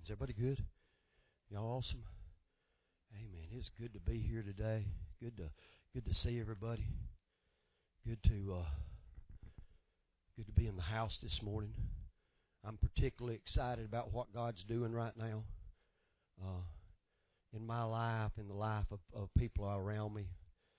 Is everybody good? Y'all awesome? Amen. It's good to be here today. Good to see everybody. Good to be in the house this morning. I'm particularly excited about what God's doing right now in my life, in the life of people around me.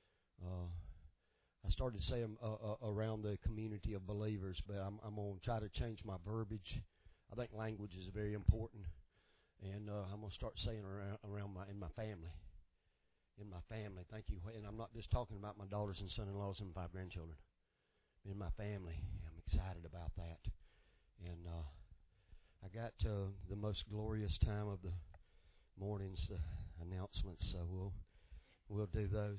I started saying around the community of believers, but I'm going to try to change my verbiage. I think language is very important. And I'm going to start saying in my family. In my family. Thank you. And I'm not just talking about my daughters and son-in-laws and 5 grandchildren. In my family. I'm excited about that. And I got the most glorious time of the mornings, the announcements, so we'll do those.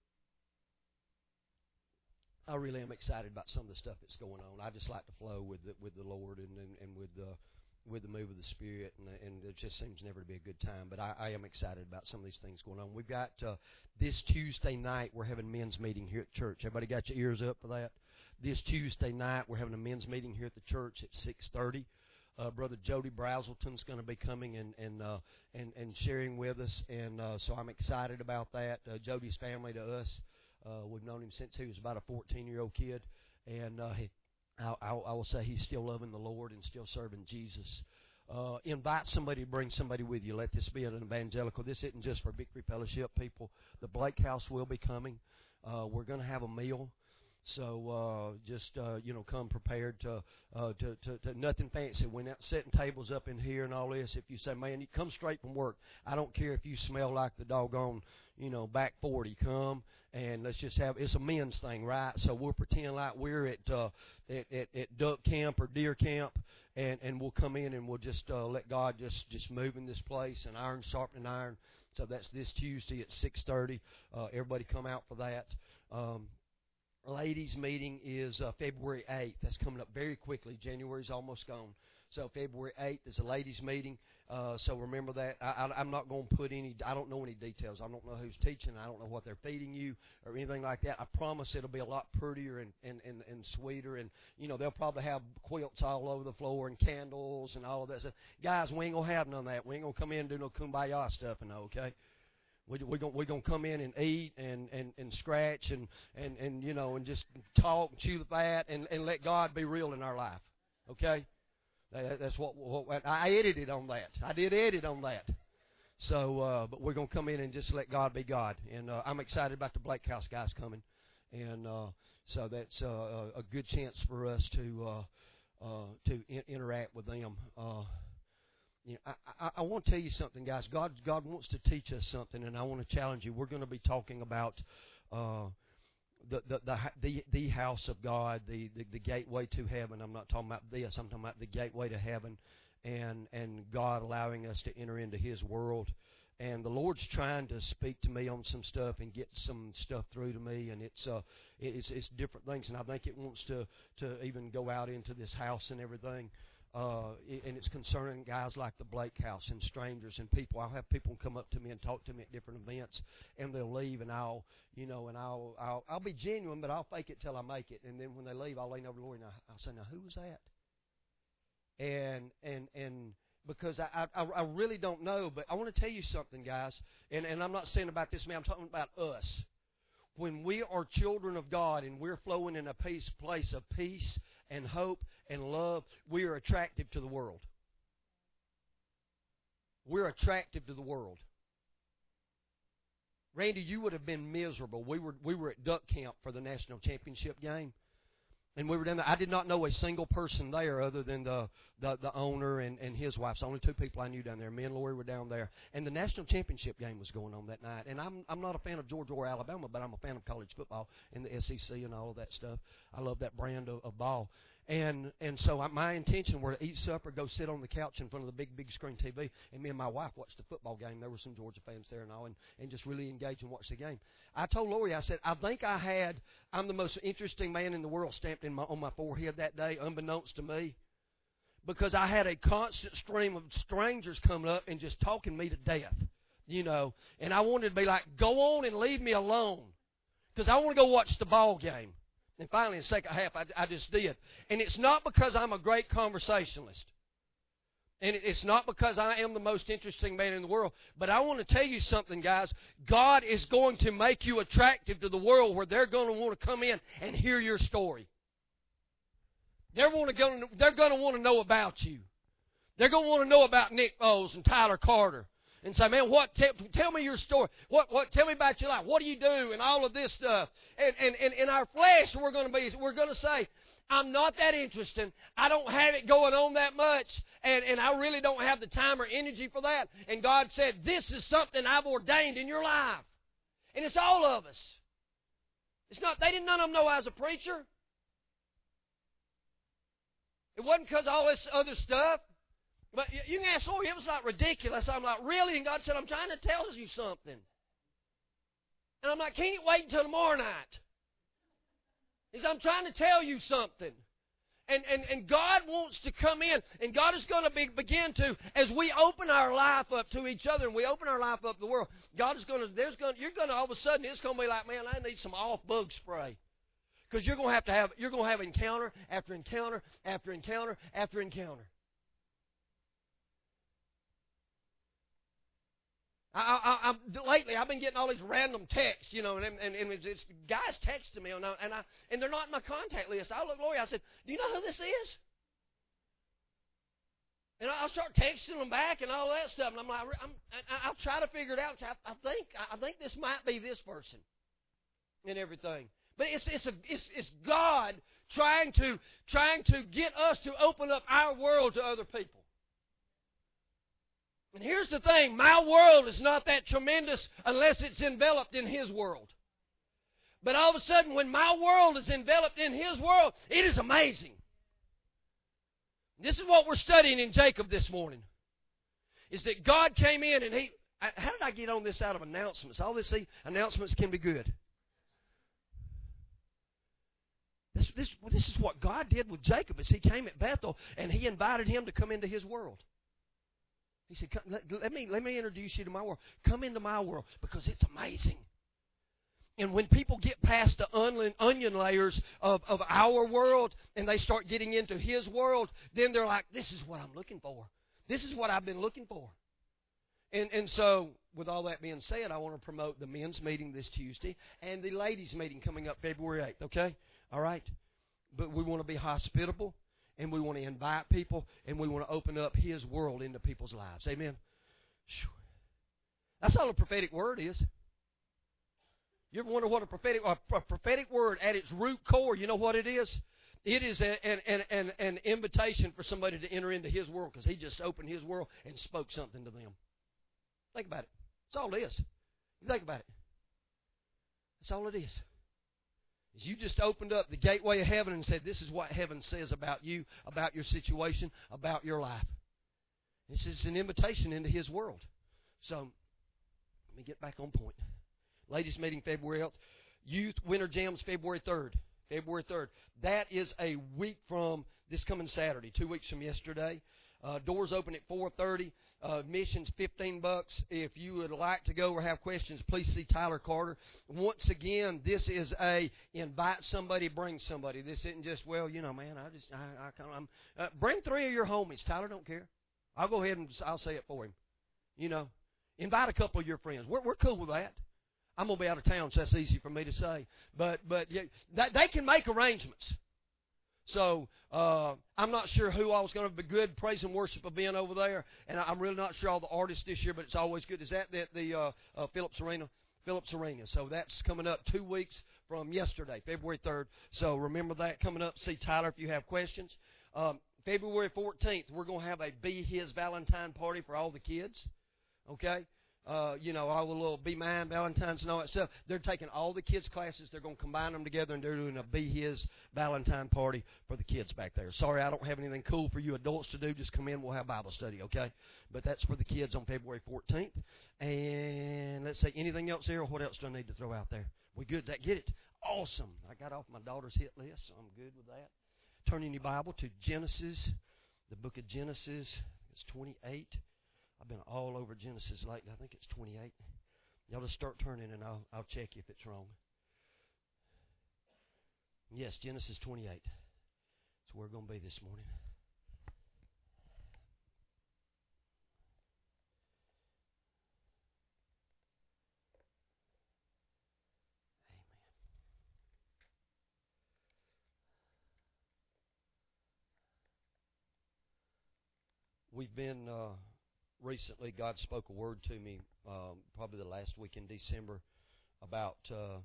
I really am excited about some of the stuff that's going on. I just like to flow with the Lord and with the move of the Spirit, and it just seems never to be a good time. But I am excited about some of these things going on. We've got this Tuesday night, we're having a men's meeting here at church. Everybody got your ears up for that? This Tuesday night, we're having a men's meeting here at the church at 6:30. Brother Jody Brazelton's going to be coming and sharing with us, and so I'm excited about that. Jody's family to us. We've known him since he was about a 14-year-old kid, and I will say he's still loving the Lord and still serving Jesus. Invite somebody to bring somebody with you. Let this be an evangelical. This isn't just for Victory Fellowship people. The Blake House will be coming. We're going to have a meal. So just come prepared to nothing fancy. We're not setting tables up in here and all this. If you say, man, you come straight from work. I don't care if you smell like the doggone, back 40. Come and let's just have. It's a men's thing, right? So we'll pretend like we're at duck camp or deer camp, and we'll come in and we'll just let God just move in this place, and iron sharpening iron. So that's this Tuesday at 6:30. Everybody come out for that. Ladies' meeting is February 8th. That's coming up very quickly. January's almost gone. So February 8th is a ladies' meeting. So remember that. I'm not going to put any, I don't know any details. I don't know who's teaching. I don't know what they're feeding you or anything like that. I promise it'll be a lot prettier and sweeter. And, they'll probably have quilts all over the floor and candles and all of that stuff. Guys, we ain't going to have none of that. We ain't going to come in and do no kumbaya stuff, okay? We're going to come in and eat and scratch and just talk and chew the fat and let God be real in our life. Okay? That's what I edited on that. I did edit on that. So, but we're going to come in and just let God be God. And I'm excited about the Blake House guys coming. And so that's a good chance for us to interact with them. I want to tell you something, guys. God wants to teach us something, and I want to challenge you. We're going to be talking about the house of God, the gateway to heaven. I'm not talking about this. I'm talking about the gateway to heaven, and God allowing us to enter into His world. And the Lord's trying to speak to me on some stuff and get some stuff through to me, and it's different things. And I think it wants to even go out into this house and everything. And it's concerning guys like the Blake House and strangers and people. I'll have people come up to me and talk to me at different events, and they'll leave, and I'll be genuine, but I'll fake it till I make it. And then when they leave, I'll lean over to the Lord and I'll say, "Now, who was that?" And because I really don't know, but I want to tell you something, guys. And I'm not saying about this man. I'm talking about us. When we are children of God and we're flowing in a place of peace and hope and love, we are attractive to the world. We're attractive to the world. Randy, you would have been miserable. We were at duck camp for the national championship game. And we were down there. I did not know a single person there other than the owner and his wife. So only 2 people I knew down there. Me and Lori were down there. And the national championship game was going on that night. And I'm not a fan of Georgia or Alabama, but I'm a fan of college football and the SEC and all of that stuff. I love that brand of ball. And so my intention were to eat supper, go sit on the couch in front of the big screen TV, and me and my wife watched the football game. There were some Georgia fans there and all, and just really engage and watch the game. I told Lori, I said, I think I'm the most interesting man in the world stamped on my forehead that day, unbeknownst to me, because I had a constant stream of strangers coming up and just talking me to death, and I wanted to be like, go on and leave me alone, because I want to go watch the ball game. And finally, in the second half, I just did. And it's not because I'm a great conversationalist. And it's not because I am the most interesting man in the world, but I want to tell you something, guys. God is going to make you attractive to the world where they're going to want to come in and hear your story. They're going to want to know about you. They're going to want to know about Nick Foles and Tyler Carter. And say, man, tell me your story. Tell me about your life. What do you do? And all of this stuff. And in our flesh, we're going to say, I'm not that interested. I don't have it going on that much. And I really don't have the time or energy for that. And God said, this is something I've ordained in your life. And it's all of us. It's not, none of them know I was a preacher. It wasn't because of all this other stuff. But you can ask, it was like ridiculous. I'm like, really? And God said, I'm trying to tell you something. And I'm like, can't you wait until tomorrow night? He said, I'm trying to tell you something. And God wants to come in, and God is going to begin to, as we open our life up to each other and we open our life up to the world, God is going to, you're going to, all of a sudden, it's going to be like, man, I need some off bug spray. Because you're going to have encounter after encounter after encounter after encounter. Lately, I've been getting all these random texts, and it's guys texting me, and they're not in my contact list. I look, Lori, I said, do you know who this is? And I'll start texting them back and all that stuff, and I'm like, I'll try to figure it out. I think this might be this person, and everything. But it's God trying to get us to open up our world to other people. And here's the thing, my world is not that tremendous unless it's enveloped in His world. But all of a sudden, when my world is enveloped in His world, it is amazing. This is what we're studying in Jacob this morning. Is that God came in and how did I get on this out of announcements? All this, announcements can be good. This is what God did with Jacob as he came at Bethel and He invited him to come into His world. He said, let me introduce you to my world. Come into my world because it's amazing. And when people get past the onion layers of our world and they start getting into His world, then they're like, this is what I'm looking for. This is what I've been looking for. And so, with all that being said, I want to promote the men's meeting this Tuesday and the ladies' meeting coming up February 8th, okay? All right? But we want to be hospitable. And we want to invite people, and we want to open up His world into people's lives. Amen? That's all a prophetic word is. You ever wonder what a prophetic word at its root core, you know what it is? It is an invitation for somebody to enter into His world because He just opened His world and spoke something to them. Think about it. That's all it is. You think about it. That's all it is. You just opened up the gateway of heaven and said, this is what heaven says about you, about your situation, about your life. This is an invitation into His world. So, let me get back on point. Ladies' meeting February 8th. Youth Winter Jams February 3rd. February 3rd. That is a week from this coming Saturday, 2 weeks from yesterday. Doors open at 4:30. Admission's $15. If you would like to go or have questions, please see Tyler Carter. Once again, this is a invite somebody, bring somebody. This isn't just, well, man, bring 3 of your homies. Tyler don't care. I'll go ahead and I'll say it for him. Invite a couple of your friends. We're cool with that. I'm gonna be out of town, so that's easy for me to say. But yeah, they can make arrangements. So, I'm not sure who all is going to be good praise and worship event over there, and I'm really not sure all the artists this year, but it's always good. Is that the Phillips Arena? Phillips Arena. So that's coming up 2 weeks from yesterday, February 3rd. So remember that coming up. See Tyler if you have questions. February 14th, we're going to have a Be His Valentine party for all the kids. Okay? All the little Be Mine Valentines and all that stuff. They're taking all the kids' classes. They're going to combine them together, and they're doing a Be His Valentine party for the kids back there. Sorry, I don't have anything cool for you adults to do. Just come in. We'll have Bible study, okay? But that's for the kids on February 14th. And let's see, anything else here, or what else do I need to throw out there? We good? That get it? Awesome. I got off my daughter's hit list, so I'm good with that. Turn in your Bible to Genesis, the book of Genesis. It's 28. I've been all over Genesis lately. I think it's 28. Y'all just start turning, and I'll check you if it's wrong. Yes, Genesis 28. That's where we're going to be this morning. We've been recently, God spoke a word to me probably the last week in December about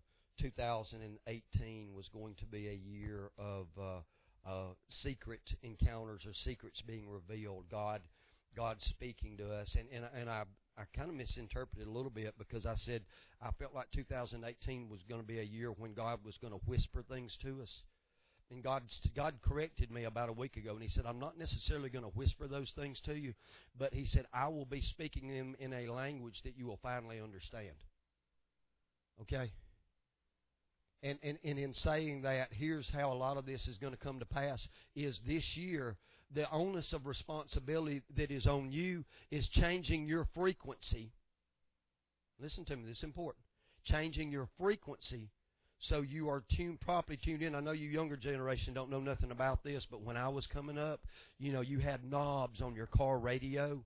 2018 was going to be a year of secret encounters or secrets being revealed. God speaking to us. And I kind of misinterpreted a little bit because I said I felt like 2018 was going to be a year when God was going to whisper things to us. And God corrected me about a week ago, and He said, I'm not necessarily going to whisper those things to you, but He said, I will be speaking them in a language that you will finally understand. Okay? And in saying that, here's how a lot of this is going to come to pass, is this year, the onus of responsibility that is on you is changing your frequency. Listen to me, this is important. Changing your frequency so you are properly tuned in. I know you younger generation don't know nothing about this, but when I was coming up, you had knobs on your car radio.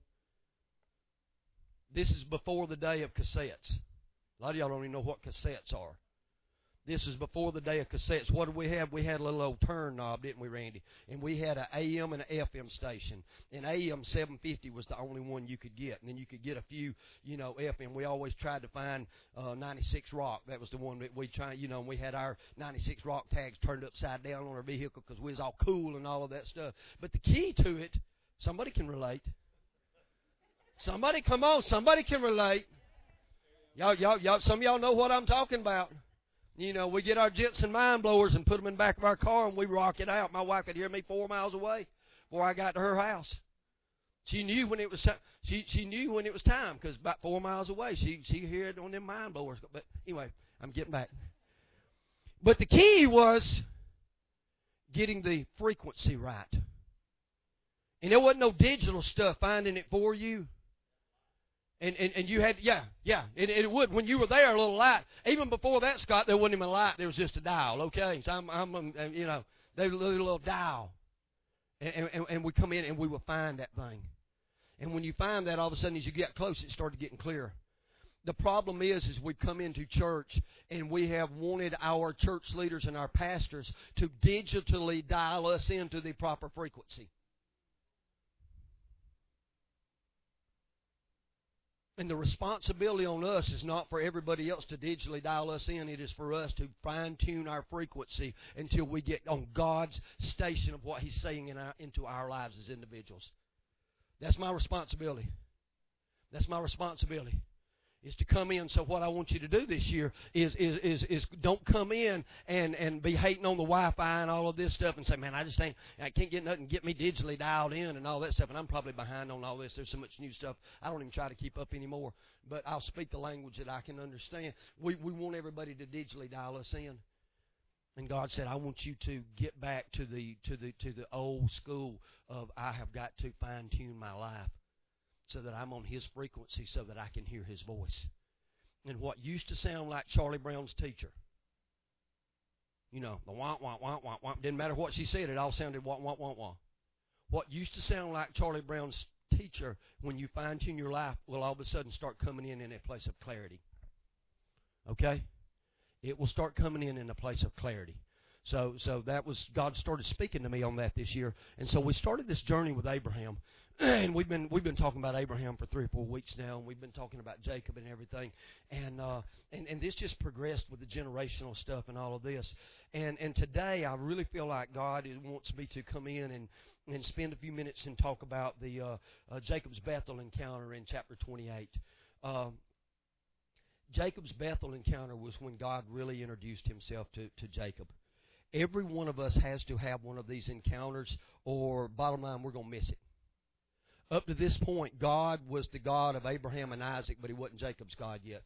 This is before the day of cassettes. A lot of y'all don't even know what cassettes are. This is before the day of cassettes. What did we have? We had a little old turn knob, didn't we, Randy? And we had an AM and an FM station. And AM 750 was the only one you could get. And then you could get a few, FM. We always tried to find 96 Rock. That was the one that we tried, and we had our 96 Rock tags turned upside down on our vehicle because we was all cool and all of that stuff. But the key to it, somebody can relate. Somebody, come on, somebody can relate. Y'all, some of y'all know what I'm talking about. We get our Jensen mind blowers and put them in the back of our car and we rock it out. My wife could hear me 4 miles away before I got to her house. She knew when it was time. She knew when it was time because about 4 miles away she heard on them mind blowers. But anyway, I'm getting back. But the key was getting the frequency right. And there wasn't no digital stuff finding it for you. And you had, it would. When you were there, a little light. Even before that, Scott, there wasn't even a light. There was just a dial, okay? So they were a little dial. And we come in and we would find that thing. And when you find that, all of a sudden, as you get close, it started getting clearer. The problem is we've come into church and we have wanted our church leaders and our pastors to digitally dial us into the proper frequency. And the responsibility on us is not for everybody else to digitally dial us in. It is for us to fine-tune our frequency until we get on God's station of what He's saying into our lives as individuals. That's my responsibility. That's my responsibility. Is to come in. So what I want you to do this year is don't come in and be hating on the Wi-Fi and all of this stuff and say, man, I can't get nothing, get me digitally dialed in and all that stuff. And I'm probably behind on all this. There's so much new stuff. I don't even try to keep up anymore. But I'll speak the language that I can understand. We want everybody to digitally dial us in. And God said, I want you to get back to the old school of I have got to fine tune my life, so that I'm on His frequency so that I can hear His voice. And what used to sound like Charlie Brown's teacher, the wah, wah, wah, wah, wah, didn't matter what she said, it all sounded wah, wah, wah, wah. What used to sound like Charlie Brown's teacher, when you fine-tune your life, will all of a sudden start coming in a place of clarity. Okay? It will start coming in a place of clarity. So that was, God started speaking to me on that this year. And so we started this journey with Abraham. And we've been talking about Abraham for 3 or 4 weeks now, and we've been talking about Jacob and everything, and this just progressed with the generational stuff and all of this, and today I really feel like God wants me to come in and spend a few minutes and talk about the Jacob's Bethel encounter in chapter 28. Jacob's Bethel encounter was when God really introduced Himself to Jacob. Every one of us has to have one of these encounters, or bottom line, we're going to miss it. Up to this point, God was the God of Abraham and Isaac, but He wasn't Jacob's God yet.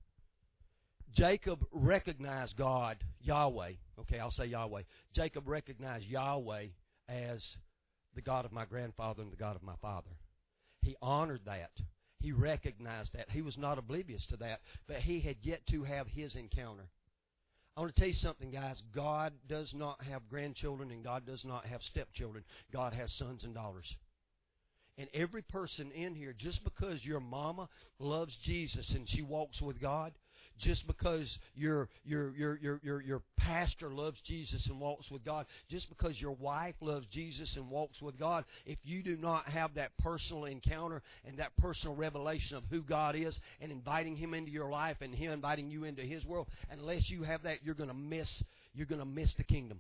Jacob recognized God, Yahweh. Okay, I'll say Yahweh. Jacob recognized Yahweh as the God of my grandfather and the God of my father. He honored that. He recognized that. He was not oblivious to that, but he had yet to have his encounter. I want to tell you something, guys. God does not have grandchildren and God does not have stepchildren. God has sons and daughters. And every person in here, just because your mama loves Jesus and she walks with God, just because your pastor loves Jesus and walks with God, just because your wife loves Jesus and walks with God, if you do not have that personal encounter and that personal revelation of who God is and inviting Him into your life and Him inviting you into His world, unless you have that, you're going to miss the kingdom.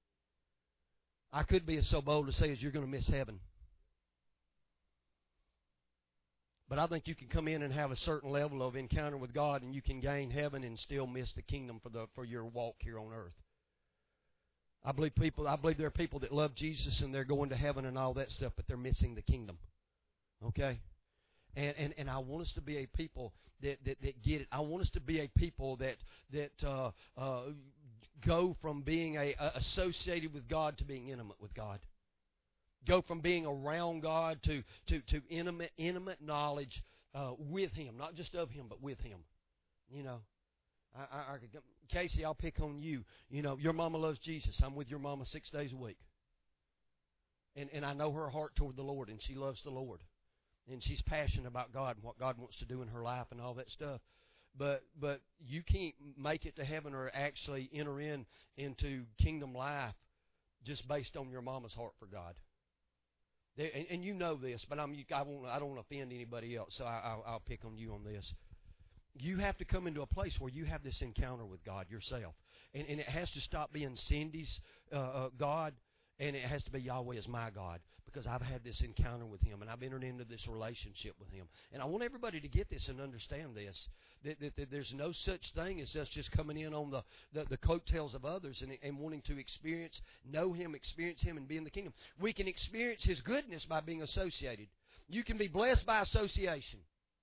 I could be so bold to say as you're going to miss heaven. But I think you can come in and have a certain level of encounter with God, and you can gain heaven and still miss the kingdom for your walk here on earth. I believe there are people that love Jesus and they're going to heaven and all that stuff, but they're missing the kingdom. Okay? And I want us to be a people that get it. I want us to be a people that go from being associated with God to being intimate with God. Go from being around God to intimate knowledge with Him. Not just of Him, but with Him. You know, Casey, I'll pick on you. You know, your mama loves Jesus. I'm with your mama 6 days a week. And I know her heart toward the Lord, and she loves the Lord. And she's passionate about God and what God wants to do in her life and all that stuff. But you can't make it to heaven or actually enter into kingdom life just based on your mama's heart for God. And you know this, but I don't want to offend anybody else, so I'll pick on you on this. You have to come into a place where you have this encounter with God yourself. And it has to stop being Cindy's God, and it has to be Yahweh is my God, because I've had this encounter with Him, and I've entered into this relationship with Him. And I want everybody to get this and understand this, that there's no such thing as us just coming in on the coattails of others and wanting to know Him, experience Him, and be in the kingdom. We can experience His goodness by being associated. You can be blessed by association.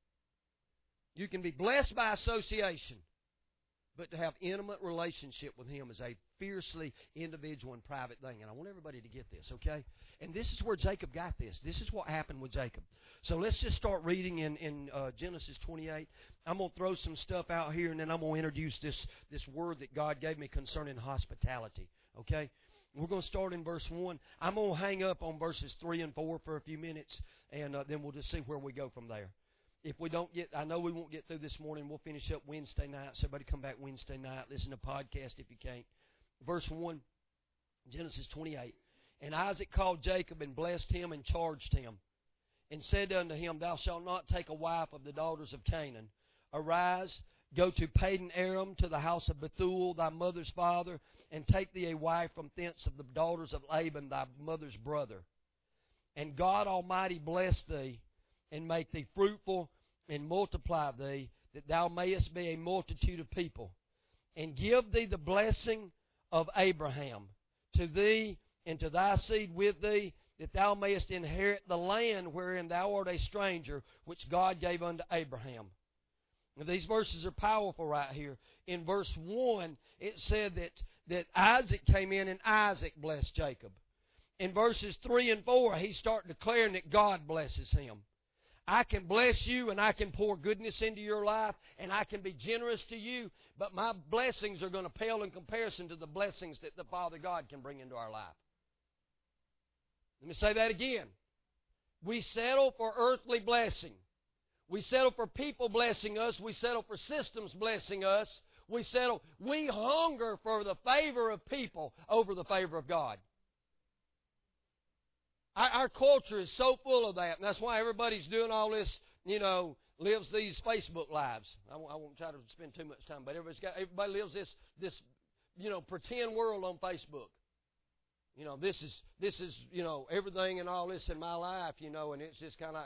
You can be blessed by association. But to have intimate relationship with Him is a fiercely individual and private thing. And I want everybody to get this, okay? And this is where Jacob got this. This is what happened with Jacob. So let's just start reading in Genesis 28. I'm going to throw some stuff out here, and then I'm going to introduce this word that God gave me concerning hospitality, okay? We're going to start in verse 1. I'm going to hang up on verses 3 and 4 for a few minutes, and then we'll just see where we go from there. If we don't I know we won't get through this morning. We'll finish up Wednesday night. So everybody come back Wednesday night. Listen to podcast if you can't. Verse 1, Genesis 28. And Isaac called Jacob and blessed him and charged him and said unto him, Thou shalt not take a wife of the daughters of Canaan. Arise, go to Padan Aram, to the house of Bethuel, thy mother's father, and take thee a wife from thence of the daughters of Laban, thy mother's brother. And God Almighty bless thee, and make thee fruitful, and multiply thee, that thou mayest be a multitude of people, and give thee the blessing of Abraham to thee and to thy seed with thee, that thou mayest inherit the land wherein thou art a stranger, which God gave unto Abraham. Now, these verses are powerful right here. In verse 1, it said that Isaac came in and Isaac blessed Jacob. In verses 3 and 4, he started declaring that God blesses him. I can bless you and I can pour goodness into your life and I can be generous to you, but my blessings are going to pale in comparison to the blessings that the Father God can bring into our life. Let me say that again. We settle for earthly blessing. We settle for people blessing us. We settle for systems blessing us. We hunger for the favor of people over the favor of God. Our culture is so full of that, and that's why everybody's doing all this, lives these Facebook lives. I won't try to spend too much time, but everybody lives this pretend world on Facebook. This is everything and all this in my life, and it's just kind of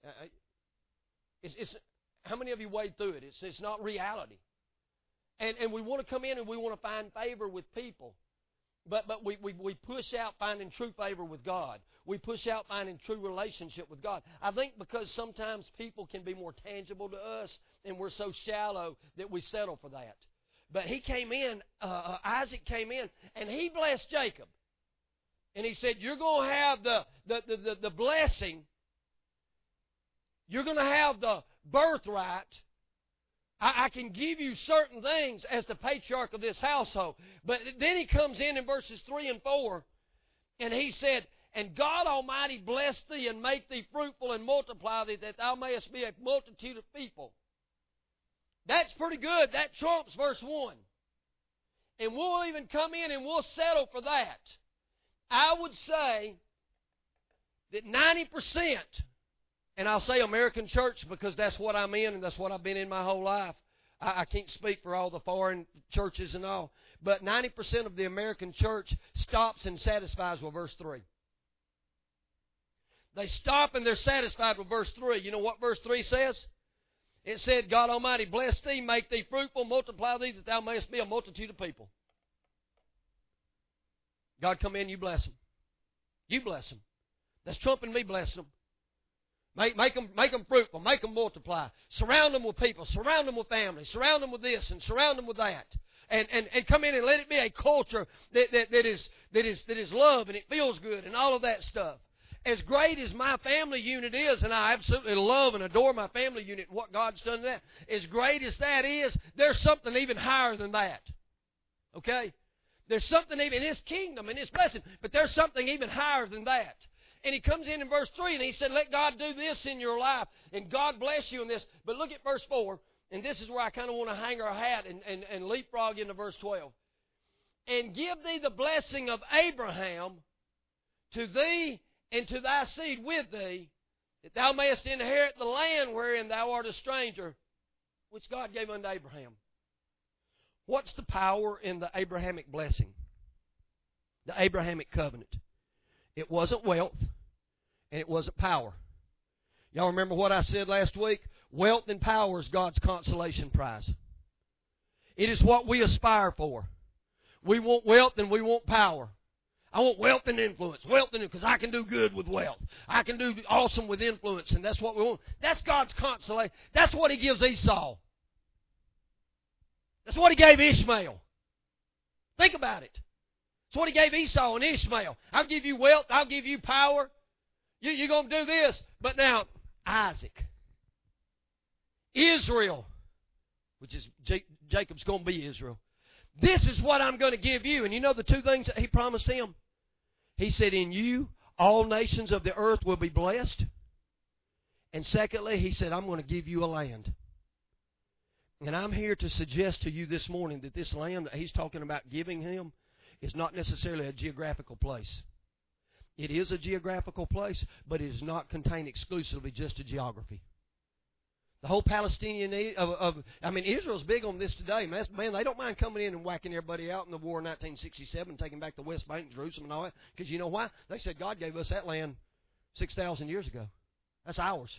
it's how many of you wade through it? It's not reality, and we want to come in and we want to find favor with people. But we push out finding true favor with God. We push out finding true relationship with God. I think because sometimes people can be more tangible to us, and we're so shallow that we settle for that. But he came in, Isaac came in, and he blessed Jacob. And he said, you're going to have the blessing. You're going to have the birthright. I can give you certain things as the patriarch of this household. But then he comes in verses 3 and 4, and he said, And God Almighty bless thee and make thee fruitful and multiply thee, that thou mayest be a multitude of people. That's pretty good. That trumps verse 1. And we'll even come in and we'll settle for that. I would say that 90%, and I'll say American church because that's what I'm in and that's what I've been in my whole life. I can't speak for all the foreign churches and all. But 90% of the American church stops and satisfies with verse 3. They stop and they're satisfied with verse 3. You know what verse 3 says? It said, God Almighty, bless thee, make thee fruitful, multiply thee, that thou mayest be a multitude of people. God come in, you bless them. You bless them. That's trumping me blessing them. Make them fruitful. Make them multiply. Surround them with people. Surround them with family. Surround them with this and surround them with that. And come in and let it be a culture that is love and it feels good and all of that stuff. As great as my family unit is, and I absolutely love and adore my family unit and what God's done to that, as great as that is, there's something even higher than that. Okay? There's something even in His kingdom and His blessing, but there's something even higher than that. And He comes in verse 3 and He said, let God do this in your life, and God bless you in this. But look at verse 4, and this is where I kind of want to hang our hat and leapfrog into verse 12. And give thee the blessing of Abraham to thee and to thy seed with thee, that thou mayest inherit the land wherein thou art a stranger, which God gave unto Abraham. What's the power in the Abrahamic blessing? The Abrahamic covenant. It wasn't wealth, and it wasn't power. Y'all remember what I said last week? Wealth and power is God's consolation prize. It is what we aspire for. We want wealth and we want power. I want wealth and influence. Because I can do good with wealth. I can do awesome with influence, and that's what we want. That's God's consolation. That's what He gives Esau. That's what He gave Ishmael. Think about it. That's what He gave Esau and Ishmael. I'll give you wealth. I'll give you power. You're going to do this. But now, Isaac. Israel. Which is Jacob's going to be Israel. This is what I'm going to give you. And you know the two things that He promised him? He said, in you, all nations of the earth will be blessed. And secondly, He said, I'm going to give you a land. And I'm here to suggest to you this morning that this land that He's talking about giving him is not necessarily a geographical place. It is a geographical place, but it is not contained exclusively just to geography. The whole Palestinian, Israel's big on this today. Man, they don't mind coming in and whacking everybody out in the war in 1967, taking back the West Bank, Jerusalem and all that. Because you know why? They said God gave us that land 6,000 years ago. That's ours.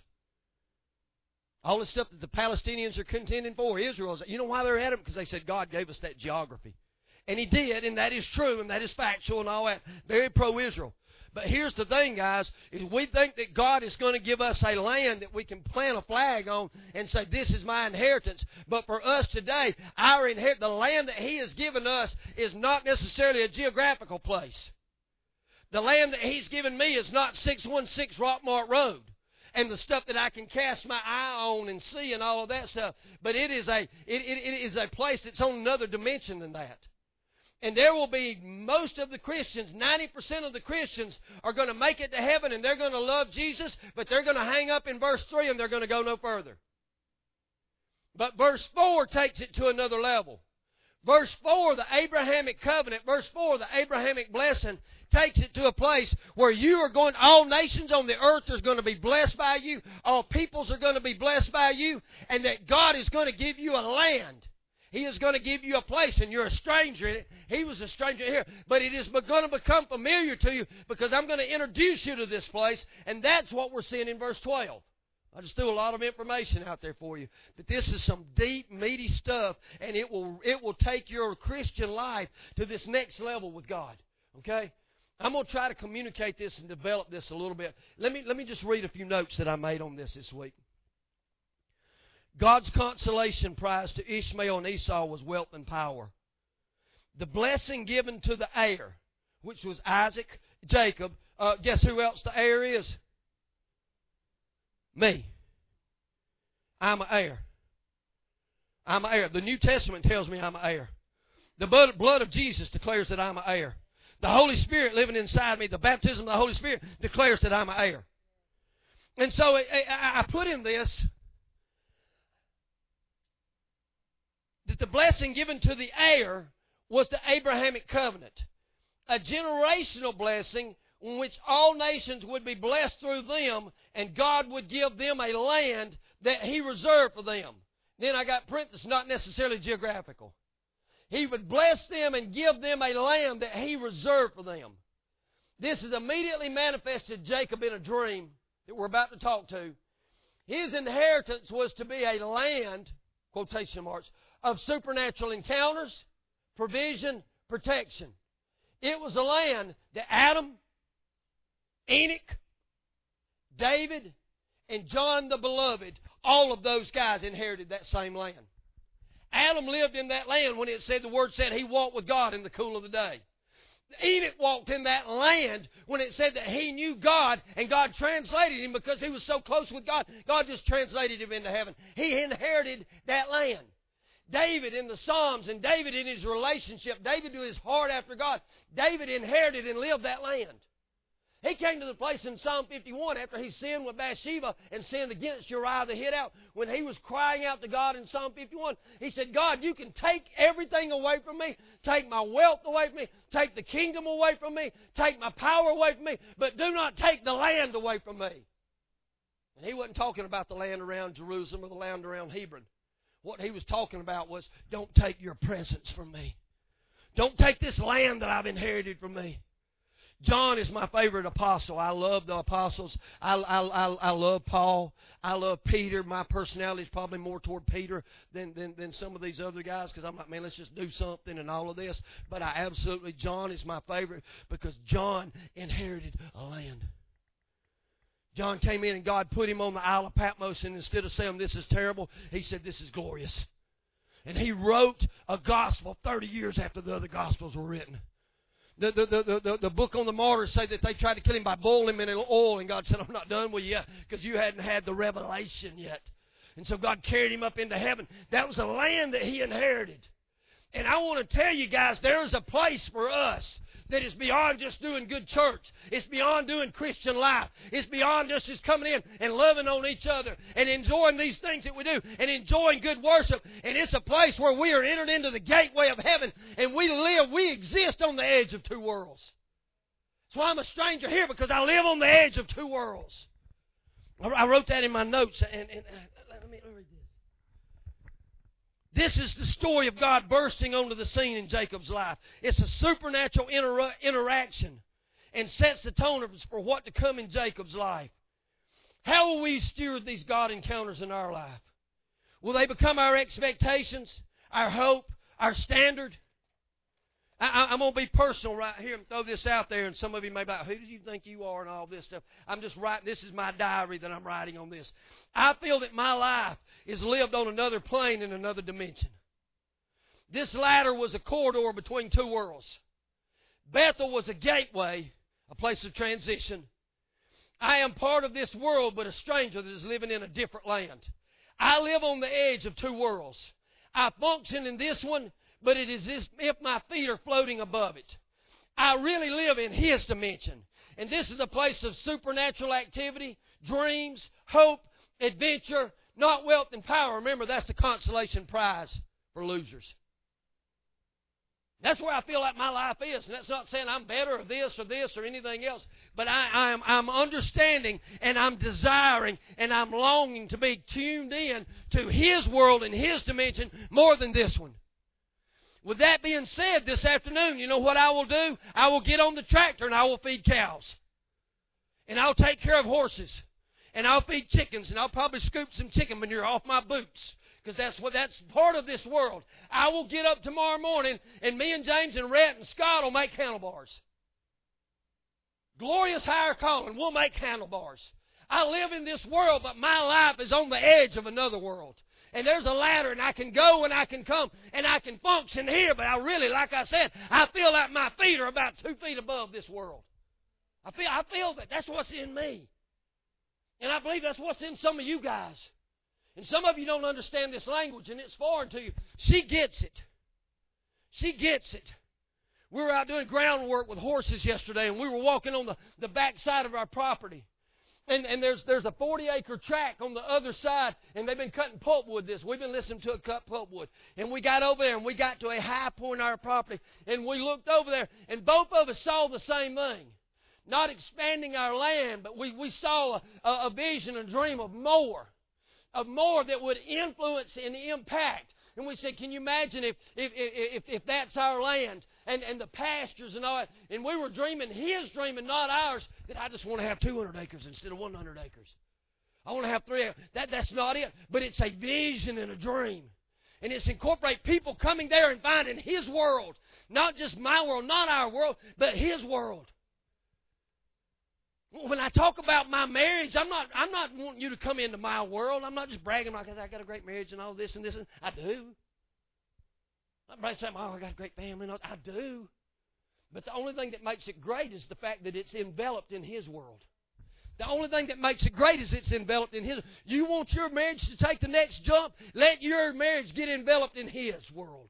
All the stuff that the Palestinians are contending for, Israel, you know why they're at it? Because they said God gave us that geography. And He did, and that is true, and that is factual and all that. Very pro-Israel. But here's the thing, guys, is we think that God is going to give us a land that we can plant a flag on and say, this is my inheritance. But for us today, the land that He has given us is not necessarily a geographical place. The land that He's given me is not 616 Rockmart Road and the stuff that I can cast my eye on and see and all of that stuff. But it is a place that's on another dimension than that. And there will be most of the Christians, 90% of the Christians are going to make it to heaven and they're going to love Jesus, but they're going to hang up in verse 3 and they're going to go no further. But verse 4 takes it to another level. Verse 4, the Abrahamic covenant, verse 4, the Abrahamic blessing, takes it to a place where you are going, all nations on the earth are going to be blessed by you, all peoples are going to be blessed by you, and that God is going to give you a land. He is going to give you a place, and you're a stranger in it. He was a stranger here. But it is going to become familiar to you because I'm going to introduce you to this place, and that's what we're seeing in verse 12. I just threw a lot of information out there for you. But this is some deep, meaty stuff, and it will take your Christian life to this next level with God. Okay? I'm going to try to communicate this and develop this a little bit. Let me just read a few notes that I made on this week. God's consolation prize to Ishmael and Esau was wealth and power. The blessing given to the heir, which was Isaac, Jacob. Guess who else the heir is? Me. I'm an heir. I'm an heir. The New Testament tells me I'm an heir. The blood of Jesus declares that I'm an heir. The Holy Spirit living inside me, the baptism of the Holy Spirit declares that I'm an heir. And so I put in this, that the blessing given to the heir was the Abrahamic covenant, a generational blessing in which all nations would be blessed through them, and God would give them a land that He reserved for them. Then I got parentheses, not necessarily geographical. He would bless them and give them a land that He reserved for them. This is immediately manifested Jacob in a dream that we're about to talk to. His inheritance was to be a land, quotation marks, of supernatural encounters, provision, protection. It was a land that Adam, Enoch, David, and John the Beloved, all of those guys inherited that same land. Adam lived in that land when the Word said he walked with God in the cool of the day. Enoch walked in that land when it said that he knew God, and God translated him because he was so close with God. God just translated him into heaven. He inherited that land. David in the Psalms, and David in his relationship, David to his heart after God, David inherited and lived that land. He came to the place in Psalm 51 after he sinned with Bathsheba and sinned against Uriah the Hittite. When he was crying out to God in Psalm 51, he said, God, you can take everything away from me, take my wealth away from me, take the kingdom away from me, take my power away from me, but do not take the land away from me. And he wasn't talking about the land around Jerusalem or the land around Hebron. What he was talking about was, don't take your presence from me. Don't take this land that I've inherited from me. John is my favorite apostle. I love the apostles. I love Paul. I love Peter. My personality is probably more toward Peter than some of these other guys, because I'm like, man, let's just do something and all of this. But John is my favorite because John inherited a land. John came in and God put him on the Isle of Patmos, and instead of saying this is terrible, he said this is glorious. And he wrote a gospel 30 years after the other gospels were written. The book on the martyrs say that they tried to kill him by boiling him in oil, and God said, I'm not done with you because you hadn't had the revelation yet. And so God carried him up into heaven. That was a land that he inherited. And I want to tell you guys, there is a place for us that is beyond just doing good church. It's beyond doing Christian life. It's beyond us just coming in and loving on each other and enjoying these things that we do and enjoying good worship. And it's a place where we are entered into the gateway of heaven, and we exist on the edge of two worlds. That's why I'm a stranger here, because I live on the edge of two worlds. I wrote that in my notes, and let me read this. This is the story of God bursting onto the scene in Jacob's life. It's a supernatural interaction and sets the tone for what to come in Jacob's life. How will we steward these God encounters in our life? Will they become our expectations, our hope, our standard? I'm going to be personal right here and throw this out there, and some of you may be like, who do you think you are and all this stuff? I'm just writing. This is my diary that I'm writing on this. I feel that my life is lived on another plane in another dimension. This ladder was a corridor between two worlds. Bethel was a gateway, a place of transition. I am part of this world, but a stranger that is living in a different land. I live on the edge of two worlds. I function in this one, but it is as if my feet are floating above it. I really live in His dimension. And this is a place of supernatural activity, dreams, hope, adventure, not wealth and power. Remember, that's the consolation prize for losers. That's where I feel like my life is. And that's not saying I'm better or this or anything else. But I'm understanding, and I'm desiring, and I'm longing to be tuned in to His world and His dimension more than this one. With that being said, this afternoon, you know what I will do? I will get on the tractor and I will feed cows. And I'll take care of horses. And I'll feed chickens, and I'll probably scoop some chicken manure off my boots. Because that's part of this world. I will get up tomorrow morning, and me and James and Rhett and Scott will make handlebars. Glorious higher calling. We'll make handlebars. I live in this world, but my life is on the edge of another world. And there's a ladder, and I can go and I can come and I can function here. But I really, like I said, I feel like my feet are about 2 feet above this world. I feel that. That's what's in me. And I believe that's what's in some of you guys. And some of you don't understand this language, and it's foreign to you. She gets it. She gets it. We were out doing groundwork with horses yesterday, and we were walking on the back side of our property. And there's a 40-acre tract on the other side, and they've been cutting pulpwood this. We've been listening to it cut pulpwood. And we got over there, and we got to a high point on our property, and we looked over there, and both of us saw the same thing. Not expanding our land, but we saw a vision, a dream of more that would influence and impact. And we said, can you imagine if that's our land and the pastures and all that? And we were dreaming, his dream and not ours, that I just want to have 200 acres instead of 100 acres. I want to have 3 acres. That's not it, but it's a vision and a dream. And it's incorporate people coming there and finding his world. Not just my world, not our world, but his world. When I talk about my marriage, I'm not wanting you to come into my world. I'm not just bragging like I got a great marriage and all this and this. I do. I'm not saying, oh, I got a great family. No, I do. But the only thing that makes it great is the fact that it's enveloped in his world. The only thing that makes it great is it's enveloped in his. You want your marriage to take the next jump? Let your marriage get enveloped in his world.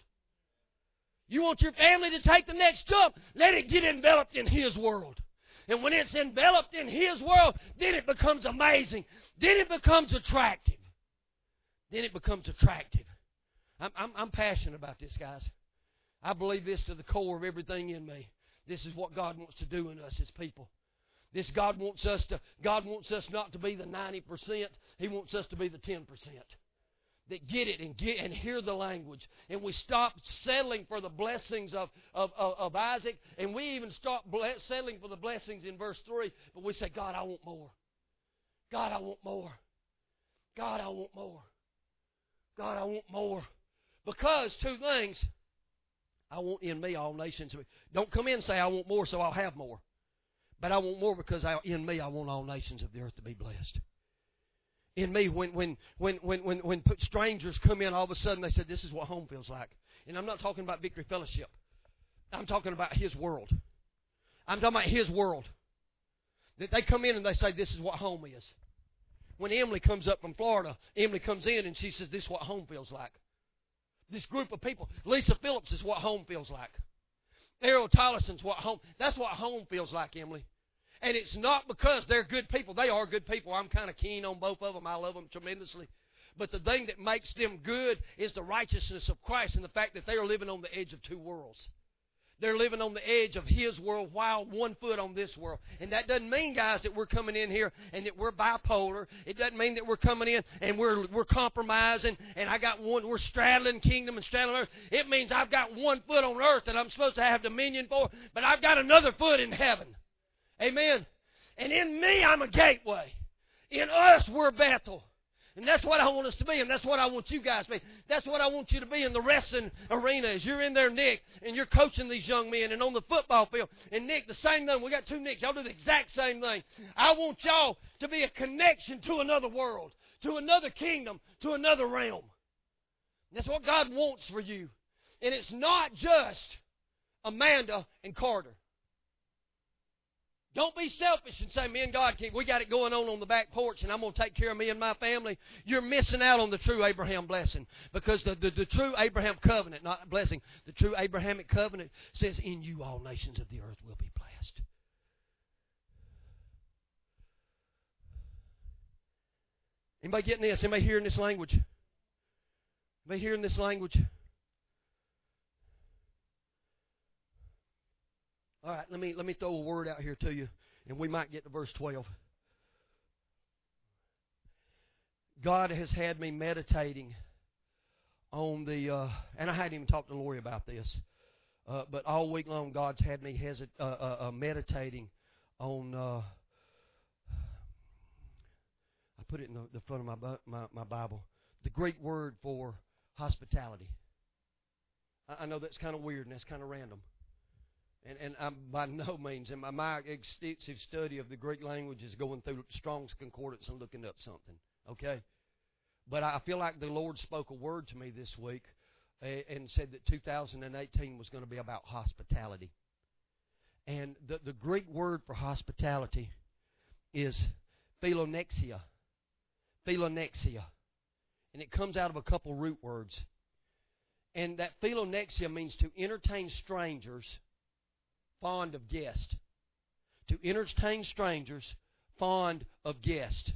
You want your family to take the next jump? Let it get enveloped in his world. And when it's enveloped in his world, then it becomes amazing. Then it becomes attractive. Then it becomes attractive. I'm passionate about this, guys. I believe this to the core of everything in me. This is what God wants to do in us as people. God wants us not to be the 90%. He wants us to be the 10%. That get it and hear the language. And we stop settling for the blessings of Isaac. And we even stop settling for the blessings in verse 3. But we say, God, I want more. God, I want more. God, I want more. God, I want more. Because 2 things. I want in me all nations. Don't come in and say, I want more so I'll have more. But I want more because in me I want all nations of the earth to be blessed. In me, when strangers come in, all of a sudden they said, this is what home feels like. And I'm not talking about Victory Fellowship. I'm talking about his world. I'm talking about his world. That they come in and they say, this is what home is. When Emily comes up from Florida, Emily comes in and she says, this is what home feels like. This group of people, Lisa Phillips is what home feels like. Errol Tollison's that's what home feels like, Emily. And it's not because they're good people. They are good people. I'm kind of keen on both of them. I love them tremendously. But the thing that makes them good is the righteousness of Christ and the fact that they are living on the edge of 2 worlds. They're living on the edge of his world while 1 foot on this world. And that doesn't mean, guys, that we're coming in here and that we're bipolar. It doesn't mean that we're coming in and we're compromising and we're straddling kingdom and straddling earth. It means I've got 1 foot on earth that I'm supposed to have dominion for, but I've got another foot in heaven. Amen. And in me, I'm a gateway. In us, we're Bethel. And that's what I want us to be, and that's what I want you guys to be. That's what I want you to be in the wrestling arena as you're in there, Nick, and you're coaching these young men, and on the football field. And Nick, the same thing. We got 2 Nicks. Y'all do the exact same thing. I want y'all to be a connection to another world, to another kingdom, to another realm. That's what God wants for you. And it's not just Amanda and Carter. Don't be selfish and say, me and God, we got it going on the back porch and I'm going to take care of me and my family. You're missing out on the true Abraham blessing. Because the true Abraham covenant, not blessing, the true Abrahamic covenant says, in you all nations of the earth will be blessed. Anybody getting this? Anybody hearing this language? Anybody hearing this language? All right, let me throw a word out here to you, and we might get to verse 12. God has had me meditating on and I hadn't even talked to Lori about this, but all week long God's had me meditating on, I put it in the front of my Bible, the Greek word for hospitality. I know that's kind of weird and that's kind of random. And I'm by no means, and my extensive study of the Greek language is going through Strong's Concordance and looking up something, okay? But I feel like the Lord spoke a word to me this week and said that 2018 was going to be about hospitality. And the Greek word for hospitality is philonexia. Philonexia. And it comes out of a couple root words. And that philonexia means to entertain strangers, fond of guests. To entertain strangers, fond of guests.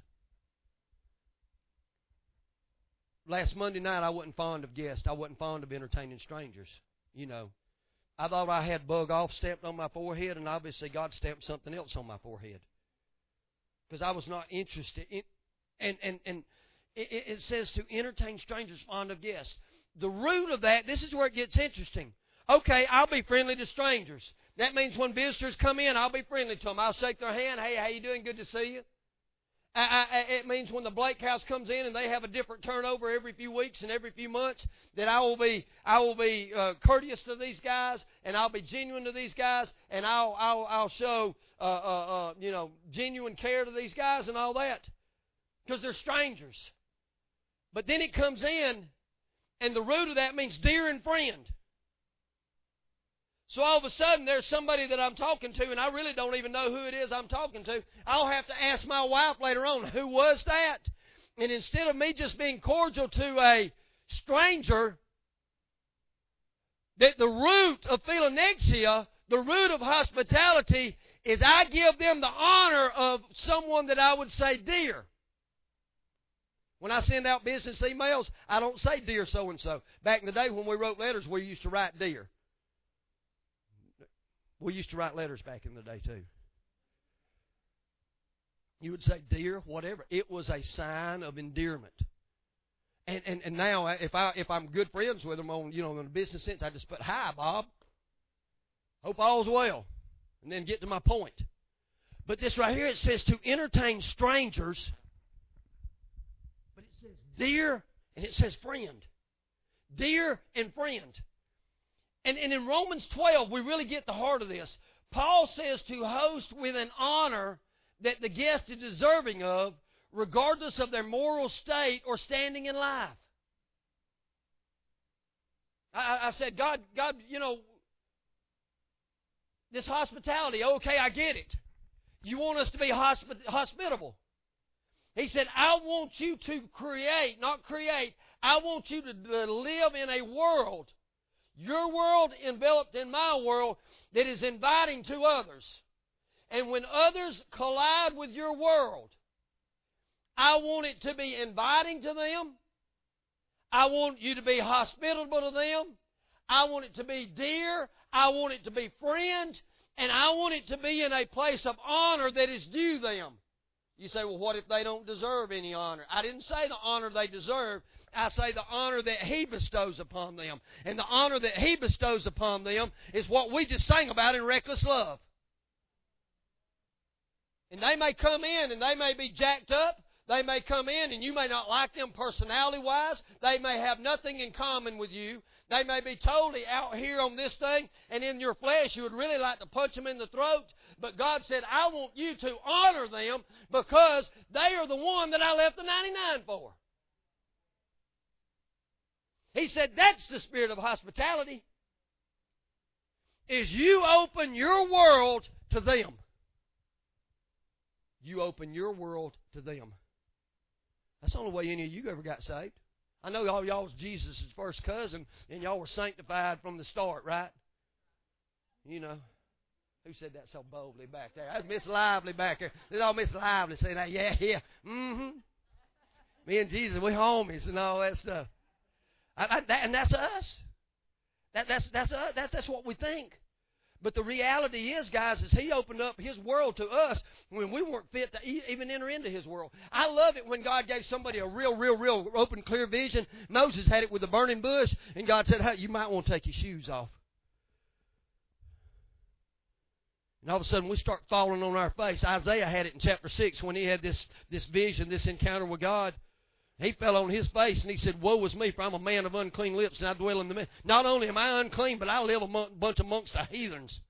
Last Monday night, I wasn't fond of guests. I wasn't fond of entertaining strangers. You know, I thought I had bug off stamped on my forehead, and obviously God stamped something else on my forehead. Because I was not interested in, and it says to entertain strangers fond of guests. The root of that, this is where it gets interesting. Okay, I'll be friendly to strangers. That means when visitors come in, I'll be friendly to them. I'll shake their hand. Hey, how you doing? Good to see you. It means when the Blake House comes in and they have a different turnover every few weeks and every few months, that I will be courteous to these guys, and I'll be genuine to these guys, and I'll show genuine care to these guys and all that, because they're strangers. But then it comes in, and the root of that means dear and friend. So all of a sudden, there's somebody that I'm talking to, and I really don't even know who it is I'm talking to. I'll have to ask my wife later on, who was that? And instead of me just being cordial to a stranger, that the root of philonexia, the root of hospitality, is I give them the honor of someone that I would say dear. When I send out business emails, I don't say dear so-and-so. Back in the day when we wrote letters, we used to write dear. We used to write letters back in the day, too. You would say, dear, whatever. It was a sign of endearment. And now, if I'm good friends with them on, in a business sense, I just put, hi, Bob. Hope all's well. And then get to my point. But this right here, it says to entertain strangers. But it says dear, and it says friend. Dear and friend. And in Romans 12, we really get the heart of this. Paul says to host with an honor that the guest is deserving of, regardless of their moral state or standing in life. I said, God, this hospitality, okay, I get it. You want us to be hospitable. He said, I want you to not create, I want you to live in a world, your world enveloped in my world, that is inviting to others. And when others collide with your world, I want it to be inviting to them. I want you to be hospitable to them. I want it to be dear. I want it to be friend. And I want it to be in a place of honor that is due them. You say, well, what if they don't deserve any honor? I didn't say the honor they deserve. I say the honor that He bestows upon them. And the honor that He bestows upon them is what we just sang about in Reckless Love. And they may come in and they may be jacked up. They may come in and you may not like them personality-wise. They may have nothing in common with you. They may be totally out here on this thing, and in your flesh you would really like to punch them in the throat. But God said, I want you to honor them because they are the one that I left the 99 for. He said that's the spirit of hospitality, is you open your world to them. You open your world to them. That's the only way any of you ever got saved. I know all y'all was Jesus' first cousin, and y'all were sanctified from the start, right? You know. Who said that so boldly back there? That's Miss Lively back there. There's all Miss Lively saying that, yeah. Mm-hmm. Me and Jesus, we homies and all that stuff. And that's us. That's us. That's what we think. But the reality is, guys, is He opened up His world to us when we weren't fit to even enter into His world. I love it when God gave somebody a real open, clear vision. Moses had it with the burning bush, and God said, hey, you might want to take your shoes off. And all of a sudden, we start falling on our face. Isaiah had it in chapter 6 when he had this vision, this encounter with God. He fell on his face and he said, woe is me, for I'm a man of unclean lips and I dwell in the midst. Not only am I unclean, but I live a bunch amongst the heathens.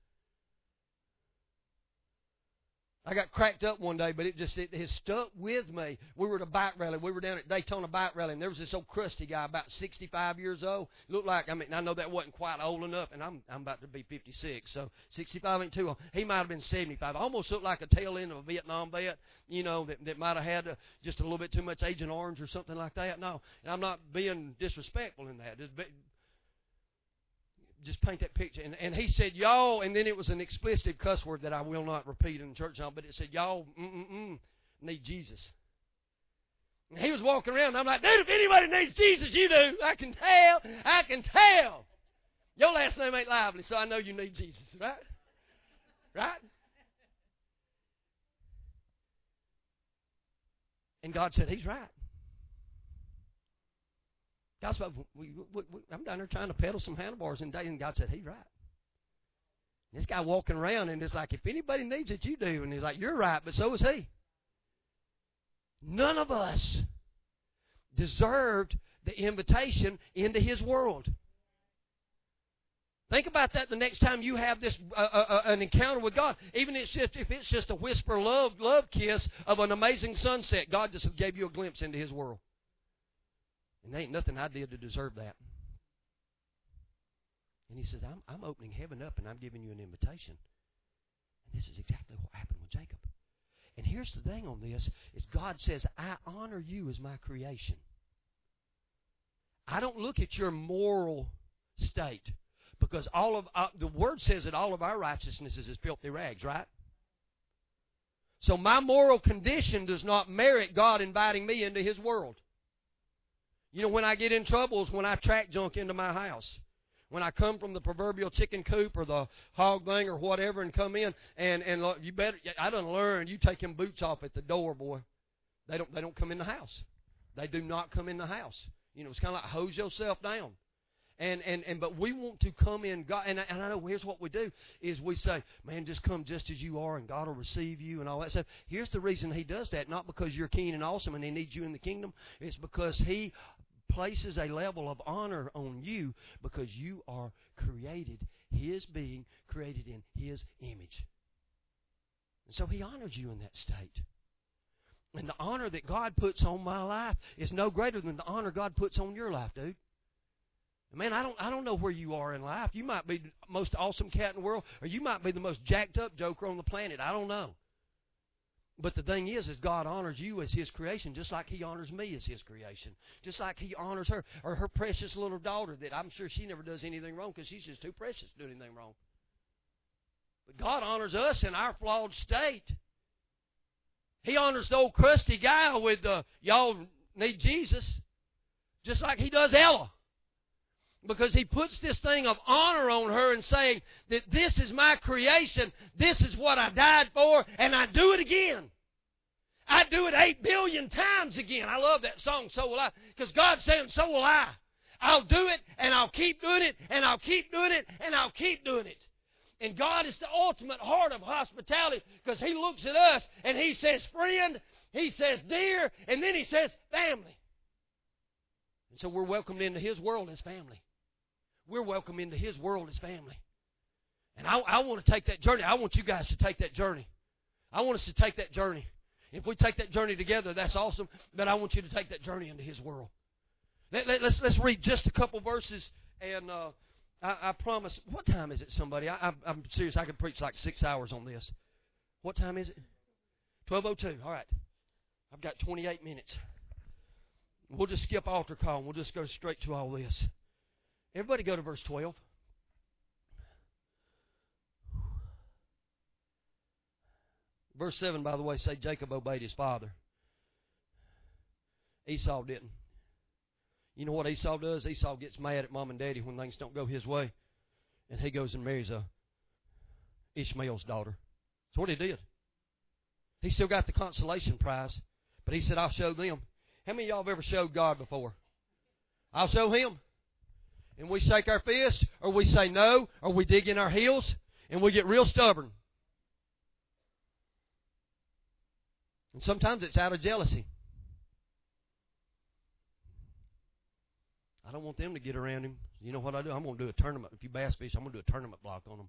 I got cracked up one day, but it has stuck with me. We were at a bike rally. We were down at Daytona Bike Rally, and there was this old crusty guy, about 65 years old. Looked like, I know that wasn't quite old enough, and I'm about to be 56, so 65 ain't too old. He might have been 75. Almost looked like a tail end of a Vietnam vet, that might have had just a little bit too much Agent Orange or something like that. No, and I'm not being disrespectful in that. just paint that picture. And he said, y'all, and then it was an explicit cuss word that I will not repeat in church now, but it said, y'all need Jesus. And he was walking around, and I'm like, dude, if anybody needs Jesus, you do. I can tell. I can tell. Your last name ain't Lively, so I know you need Jesus, right? Right? And God said, he's right. God's about, I'm down there trying to peddle some handlebars, and God said, he's right. This guy walking around, and it's like, if anybody needs it, you do. And he's like, you're right, but so is he. None of us deserved the invitation into his world. Think about that the next time you have this an encounter with God. Even if it's just a whisper love kiss of an amazing sunset, God just gave you a glimpse into his world. And there ain't nothing I did to deserve that. And he says, I'm opening heaven up and I'm giving you an invitation. And this is exactly what happened with Jacob. And here's the thing on this, is God says, I honor you as my creation. I don't look at your moral state. Because all of the Word says that all of our righteousness is as filthy rags, right? So my moral condition does not merit God inviting me into his world. You know, when I get in trouble is when I track junk into my house. When I come from the proverbial chicken coop or the hog thing or whatever and come in and you better, I done learned, you take them boots off at the door, boy. They don't come in the house. They do not come in the house. You know, it's kind of like hose yourself down. But we want to come in God, and I know here's what we do is we say, man, just come just as you are, and God will receive you and all that stuff. Here's the reason he does that, not because you're keen and awesome and he needs you in the kingdom. It's because he places a level of honor on you because you are created, his being, created in his image. And so he honors you in that state. And the honor that God puts on my life is no greater than the honor God puts on your life, dude. Man, I don't know where you are in life. You might be the most awesome cat in the world, or you might be the most jacked up joker on the planet. I don't know. But the thing is God honors you as his creation, just like he honors me as his creation. Just like he honors her, or her precious little daughter that I'm sure she never does anything wrong because she's just too precious to do anything wrong. But God honors us in our flawed state. He honors the old crusty guy with y'all need Jesus, just like he does Ella. Because he puts this thing of honor on her and saying that this is my creation, this is what I died for, and I do it again. I do it 8 billion times again. I love that song, So Will I, because God's saying, so will I. I'll do it, and I'll keep doing it, and I'll keep doing it, and I'll keep doing it. And God is the ultimate heart of hospitality because he looks at us and he says, friend, he says, dear, and then he says, family. And so we're welcomed into his world as family. We're welcome into his world as family. And I want to take that journey. I want you guys to take that journey. I want us to take that journey. If we take that journey together, that's awesome. But I want you to take that journey into his world. Let's read just a couple verses. And I promise. What time is it, somebody? I'm serious. I could preach like 6 hours on this. What time is it? 12:02. All right. I've got 28 minutes. We'll just skip altar call. And we'll just go straight to all this. Everybody go to verse 12. Verse 7, by the way, say Jacob obeyed his father. Esau didn't. You know what Esau does? Esau gets mad at mom and daddy when things don't go his way. And he goes and marries Ishmael's daughter. That's what he did. He still got the consolation prize. But he said, I'll show them. How many of y'all have ever showed God before? I'll show him. And we shake our fists, or we say no, or we dig in our heels, and we get real stubborn. And sometimes it's out of jealousy. I don't want them to get around him. You know what I do? I'm going to do a tournament. If you bass fish, I'm going to do a tournament block on them.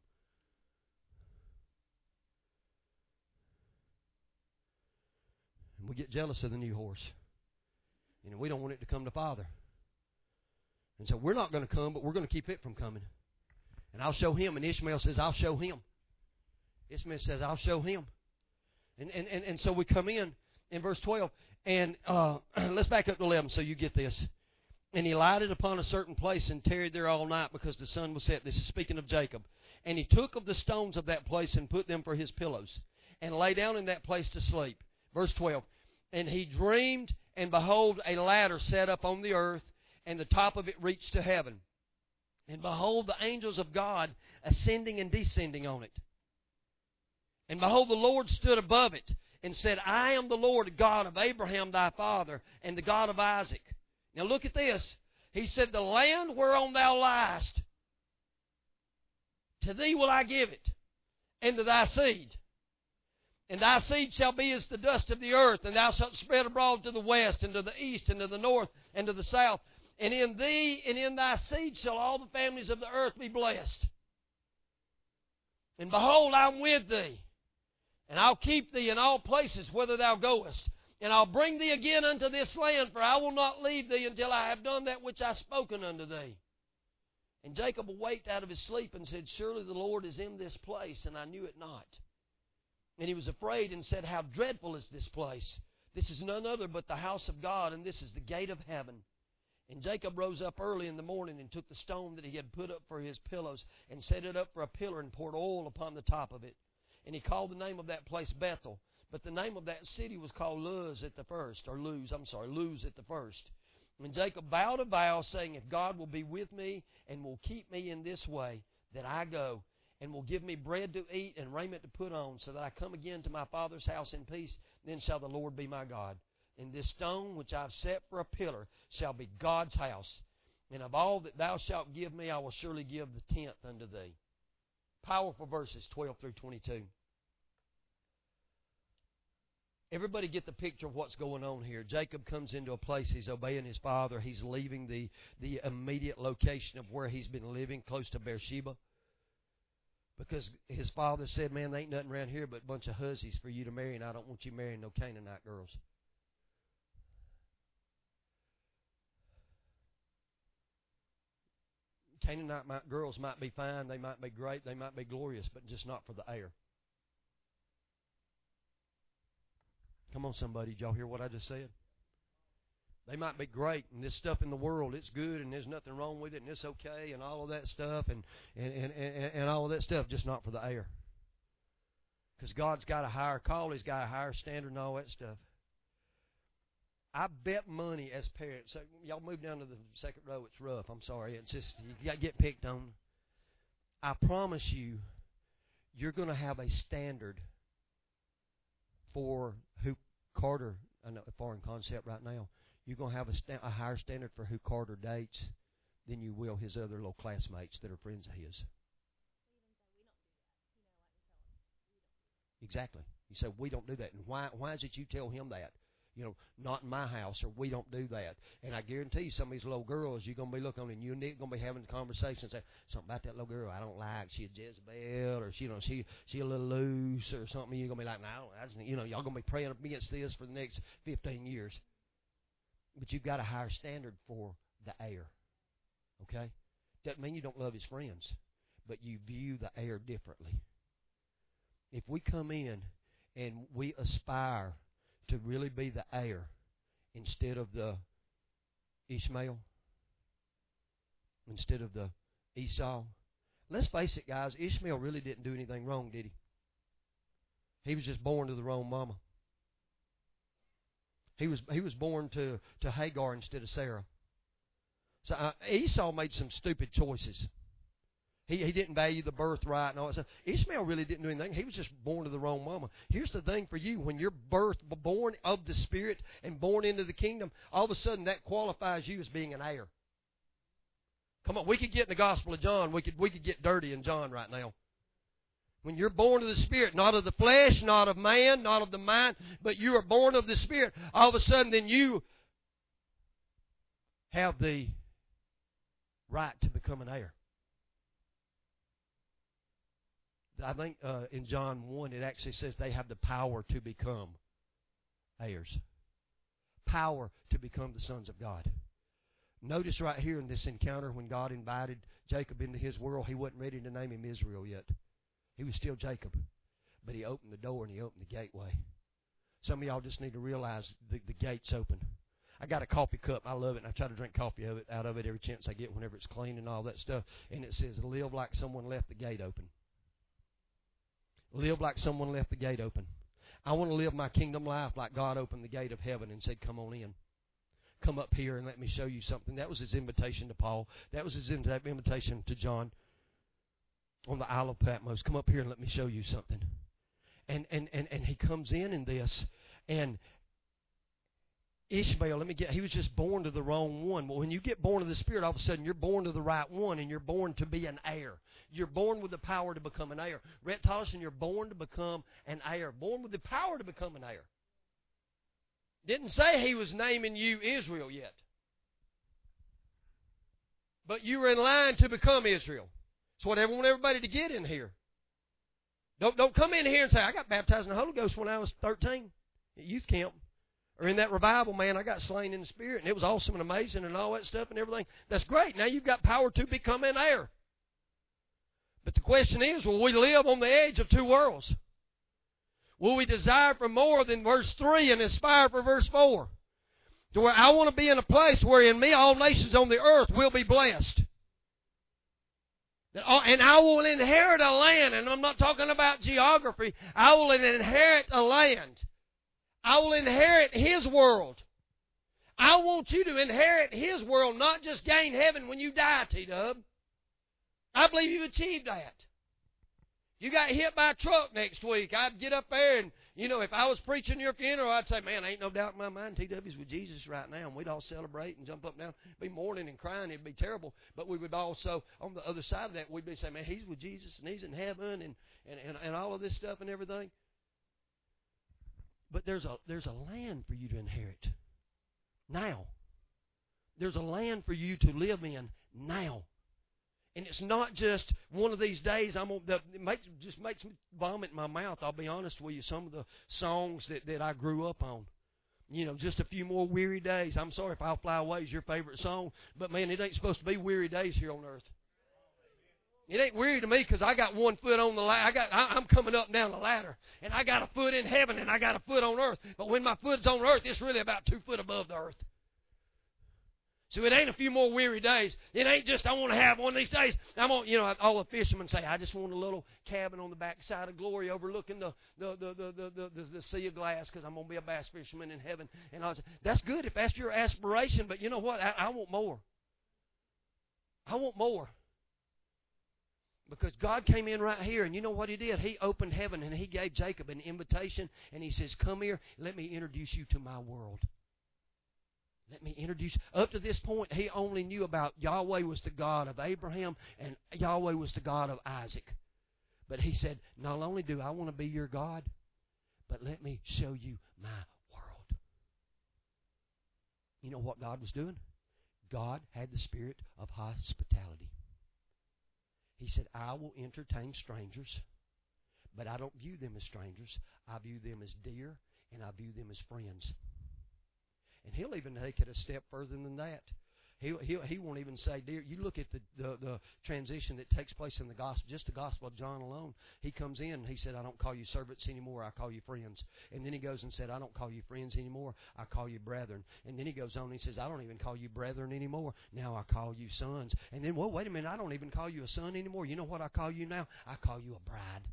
And we get jealous of the new horse. And we don't want it to come to Father. And so we're not going to come, but we're going to keep it from coming. And I'll show him. And Ishmael says, I'll show him. Ishmael says, I'll show him. And so we come in verse 12. And let's back up to 11 so you get this. And he lighted upon a certain place and tarried there all night because the sun was set. This is speaking of Jacob. And he took of the stones of that place and put them for his pillows, and lay down in that place to sleep. Verse 12. And he dreamed, and behold, a ladder set up on the earth, and the top of it reached to heaven. And behold, the angels of God ascending and descending on it. And behold, the Lord stood above it, and said, I am the Lord God of Abraham thy father, and the God of Isaac. Now look at this. He said, the land whereon thou liest, to thee will I give it, and to thy seed. And thy seed shall be as the dust of the earth, and thou shalt spread abroad to the west, and to the east, and to the north, and to the south. And in thee and in thy seed shall all the families of the earth be blessed. And behold, I am with thee, and I'll keep thee in all places whither thou goest. And I'll bring thee again unto this land, for I will not leave thee until I have done that which I have spoken unto thee. And Jacob awaked out of his sleep and said, surely the Lord is in this place, and I knew it not. And he was afraid and said, how dreadful is this place! This is none other but the house of God, and this is the gate of heaven. And Jacob rose up early in the morning and took the stone that he had put up for his pillows and set it up for a pillar and poured oil upon the top of it. And he called the name of that place Bethel. But the name of that city was called Luz at the first. And Jacob vowed a vow, saying, if God will be with me and will keep me in this way, that I go, and will give me bread to eat and raiment to put on, so that I come again to my father's house in peace, then shall the Lord be my God. And this stone which I have set for a pillar shall be God's house. And of all that thou shalt give me, I will surely give the tenth unto thee. Powerful verses, 12 through 22. Everybody get the picture of what's going on here. Jacob comes into a place, he's obeying his father. He's leaving the immediate location of where he's been living, close to Beersheba. Because his father said, man, there ain't nothing around here but a bunch of hussies for you to marry, and I don't want you marrying no Canaanite girls. Canaanite girls might be fine, they might be great, they might be glorious, but just not for the heir. Come on, somebody. Did y'all hear what I just said? They might be great, and this stuff in the world, it's good, and there's nothing wrong with it, and it's okay, and all of that stuff, and all of that stuff, just not for the heir. Because God's got a higher call, He's got a higher standard, and all that stuff. I bet money as parents. So y'all move down to the second row. It's rough. I'm sorry. It's just, you got to get picked on. I promise you, you're going to have a standard for who Carter, I know a foreign concept right now, you're going to have a higher standard for who Carter dates than you will his other little classmates that are friends of his. Exactly. You say, we don't do that. And why is it you tell him that? You know, not in my house, or we don't do that. And I guarantee you, some of these little girls, you're going to be looking and you're going to be having conversations. Say, something about that little girl I don't like. She a Jezebel, or she a little loose, or something. You're going to be like, no, y'all going to be praying against this for the next 15 years. But you've got a higher standard for the heir. Okay? Doesn't mean you don't love his friends, but you view the heir differently. If we come in and we aspire to really be the heir instead of the Ishmael, instead of the Esau. Let's face it, guys, Ishmael really didn't do anything wrong, did he? He was just born to the wrong mama. He was born to Hagar instead of Sarah. So Esau made some stupid choices. He didn't value the birthright and all that stuff. Ishmael really didn't do anything. He was just born to the wrong mama. Here's the thing for you. When you're born of the Spirit and born into the kingdom, all of a sudden that qualifies you as being an heir. Come on, we could get in the Gospel of John. We could get dirty in John right now. When you're born of the Spirit, not of the flesh, not of man, not of the mind, but you are born of the Spirit, all of a sudden then you have the right to become an heir. I think in John 1 it actually says they have the power to become heirs. Power to become the sons of God. Notice right here in this encounter when God invited Jacob into His world, He wasn't ready to name him Israel yet. He was still Jacob. But He opened the door and He opened the gateway. Some of y'all just need to realize the gate's open. I got a coffee cup. I love it, and I try to drink coffee out of it every chance I get whenever it's clean and all that stuff. And it says, live like someone left the gate open. Live like someone left the gate open. I want to live my kingdom life like God opened the gate of heaven and said, come on in. Come up here and let me show you something. That was his invitation to Paul. That was his invitation to John on the Isle of Patmos. Come up here and let me show you something. And he comes in this, and Ishmael, he was just born to the wrong one. Well, when you get born of the Spirit, all of a sudden you're born to the right one, and you're born to be an heir. You're born with the power to become an heir. Rhett Tollison, you're born to become an heir. Born with the power to become an heir. Didn't say he was naming you Israel yet. But you were in line to become Israel. That's what I want everybody to get in here. Don't come in here and say, I got baptized in the Holy Ghost when I was 13 at youth camp. Or in that revival, man, I got slain in the Spirit, and it was awesome and amazing and all that stuff and everything. That's great. Now you've got power to become an heir. But the question is, will we live on the edge of two worlds? Will we desire for more than verse 3 and aspire for verse 4? To where I want to be in a place where in me all nations on the earth will be blessed. And I will inherit a land, and I'm not talking about geography. I will inherit a land. I will inherit His world. I want you to inherit His world, not just gain heaven when you die, T-Dub. I believe you've achieved that. You got hit by a truck next week, I'd get up there and, if I was preaching your funeral, I'd say, man, ain't no doubt in my mind T.W.'s with Jesus right now, and we'd all celebrate and jump up and down, be mourning and crying, it'd be terrible. But we would also, on the other side of that, we'd be saying, man, he's with Jesus and he's in heaven and all of this stuff and everything. But there's a land for you to inherit now. There's a land for you to live in now. And it's not just one of these days. It just makes me vomit in my mouth, I'll be honest with you. Some of the songs that I grew up on. Just a few more weary days. I'm sorry if I'll Fly Away is your favorite song. But, man, it ain't supposed to be weary days here on earth. It ain't weary to me because I got one foot on the ladder. I'm coming up and down the ladder. And I got a foot in heaven and I got a foot on earth. But when my foot's on earth, it's really about 2 foot above the earth. So it ain't a few more weary days. It ain't just I want to have one of these days. All the fishermen say, I just want a little cabin on the backside of glory overlooking the sea of glass because I'm going to be a bass fisherman in heaven. And I say, that's good if that's your aspiration, but you know what? I want more. I want more. Because God came in right here, and you know what He did? He opened heaven, and He gave Jacob an invitation, and He says, come here, let me introduce you to my world. Let me introduce. Up to this point, he only knew about Yahweh was the God of Abraham and Yahweh was the God of Isaac. But he said, not only do I want to be your God, but let me show you my world. You know what God was doing? God had the spirit of hospitality. He said, I will entertain strangers, but I don't view them as strangers. I view them as dear, and I view them as friends. And He'll even take it a step further than that. He won't even say, dear. You look at the transition that takes place in the gospel, just the Gospel of John alone. He comes in and He said, I don't call you servants anymore, I call you friends. And then He goes and said, I don't call you friends anymore, I call you brethren. And then He goes on and He says, I don't even call you brethren anymore, now I call you sons. And then, well, wait a minute, I don't even call you a son anymore. You know what I call you now? I call you a bride.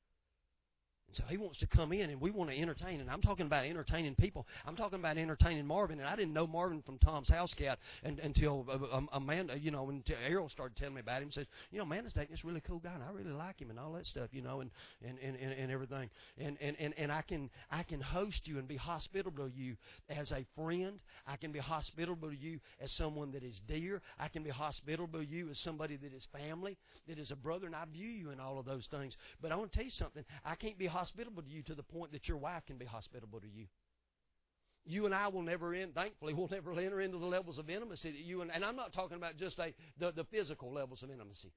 So He wants to come in, and we want to entertain. And I'm talking about entertaining people. I'm talking about entertaining Marvin. And I didn't know Marvin from Tom's House Cat until Amanda, until Errol started telling me about him. Says, Amanda's dating this really cool guy, and I really like him, and all that stuff, and everything. And I can host you and be hospitable to you as a friend. I can be hospitable to you as someone that is dear. I can be hospitable to you as somebody that is family, that is a brother, and I view you in all of those things. But I want to tell you something. I can't be hospitable to you to the point that your wife can be hospitable to you. You and I will never thankfully, we'll never enter into the levels of intimacy that you and I'm not talking about just the physical levels of intimacy.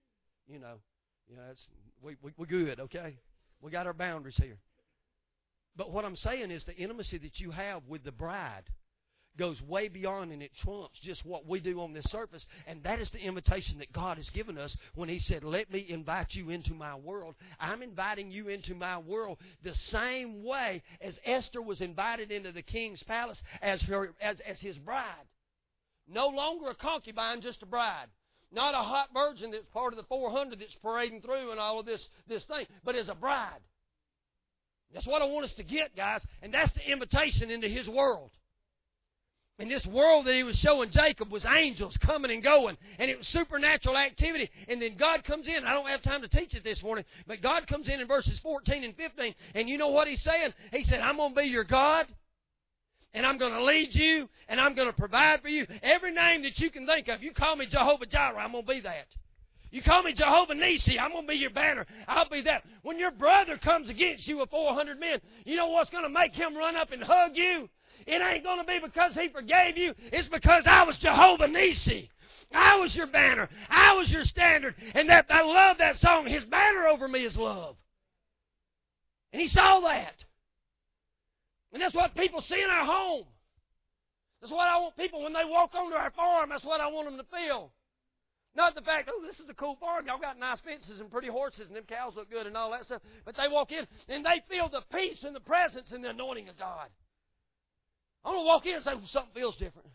We're good, okay? We got our boundaries here. But what I'm saying is the intimacy that you have with the bride, goes way beyond, and it trumps just what we do on this surface. And that is the invitation that God has given us when He said, let me invite you into my world. I'm inviting you into my world the same way as Esther was invited into the king's palace as his bride. No longer a concubine, just a bride. Not a hot virgin that's part of the 400 that's parading through and all of this thing, but as a bride. That's what I want us to get, guys, and that's the invitation into His world. And this world that He was showing Jacob was angels coming and going, and it was supernatural activity. And then God comes in. I don't have time to teach it this morning, but God comes in verses 14 and 15, and you know what He's saying? He said, I'm going to be your God, and I'm going to lead you, and I'm going to provide for you. Every name that you can think of, you call me Jehovah Jireh, I'm going to be that. You call me Jehovah Nissi, I'm going to be your banner. I'll be that. When your brother comes against you with 400 men, you know what's going to make him run up and hug you? It ain't going to be because he forgave you. It's because I was Jehovah Nissi. I was your banner. I was your standard. And that I love that song. His banner over me is love. And He saw that. And that's what people see in our home. That's what I want people when they walk onto our farm. That's what I want them to feel. Not the fact, oh, this is a cool farm. Y'all got nice fences and pretty horses and them cows look good and all that stuff. But they walk in and they feel the peace and the presence and the anointing of God. I want to walk in and say, well, something feels different.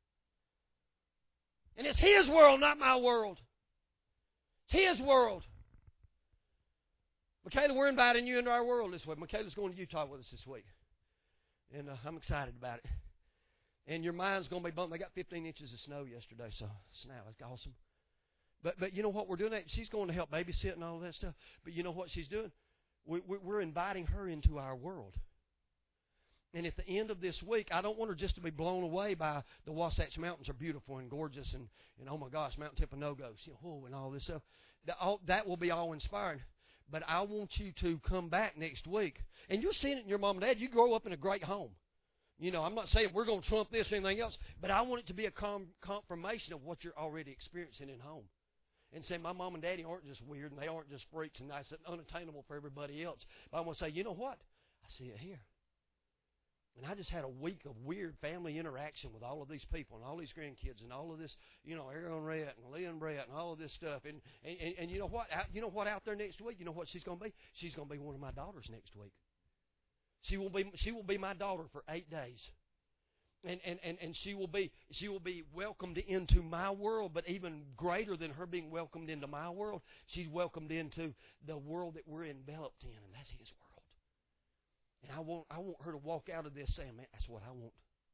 And it's His world, not my world. It's His world. Michaela, we're inviting you into our world this week. Michaela's going to Utah with us this week. And I'm excited about it. And your mind's going to be bumped. They got 15 inches of snow yesterday, so it's awesome. But you know what we're doing? She's going to help babysit and all that stuff. But you know what she's doing? We're inviting her into our world. And at the end of this week, I don't want her just to be blown away by the Wasatch Mountains are beautiful and gorgeous and oh my gosh, Mount Timpanogos, and all this stuff. That will be all inspiring. But I want you to come back next week. And you're seeing it in your mom and dad. You grow up in a great home. I'm not saying we're going to trump this or anything else, but I want it to be a confirmation of what you're already experiencing in home. And say, my mom and daddy aren't just weird and they aren't just freaks and that's unattainable for everybody else. But I want to say, you know what? I see it here. And I just had a week of weird family interaction with all of these people and all these grandkids and all of this, Aaron Rhett and Leah and Brett and all of this stuff. And you know what? Out there next week? You know what she's going to be? She's going to be one of my daughters next week. She will be my daughter for 8 days. And she will be welcomed into my world, but even greater than her being welcomed into my world, she's welcomed into the world that we're enveloped in, and that's His world. And I want her to walk out of this saying, man, that's what I want.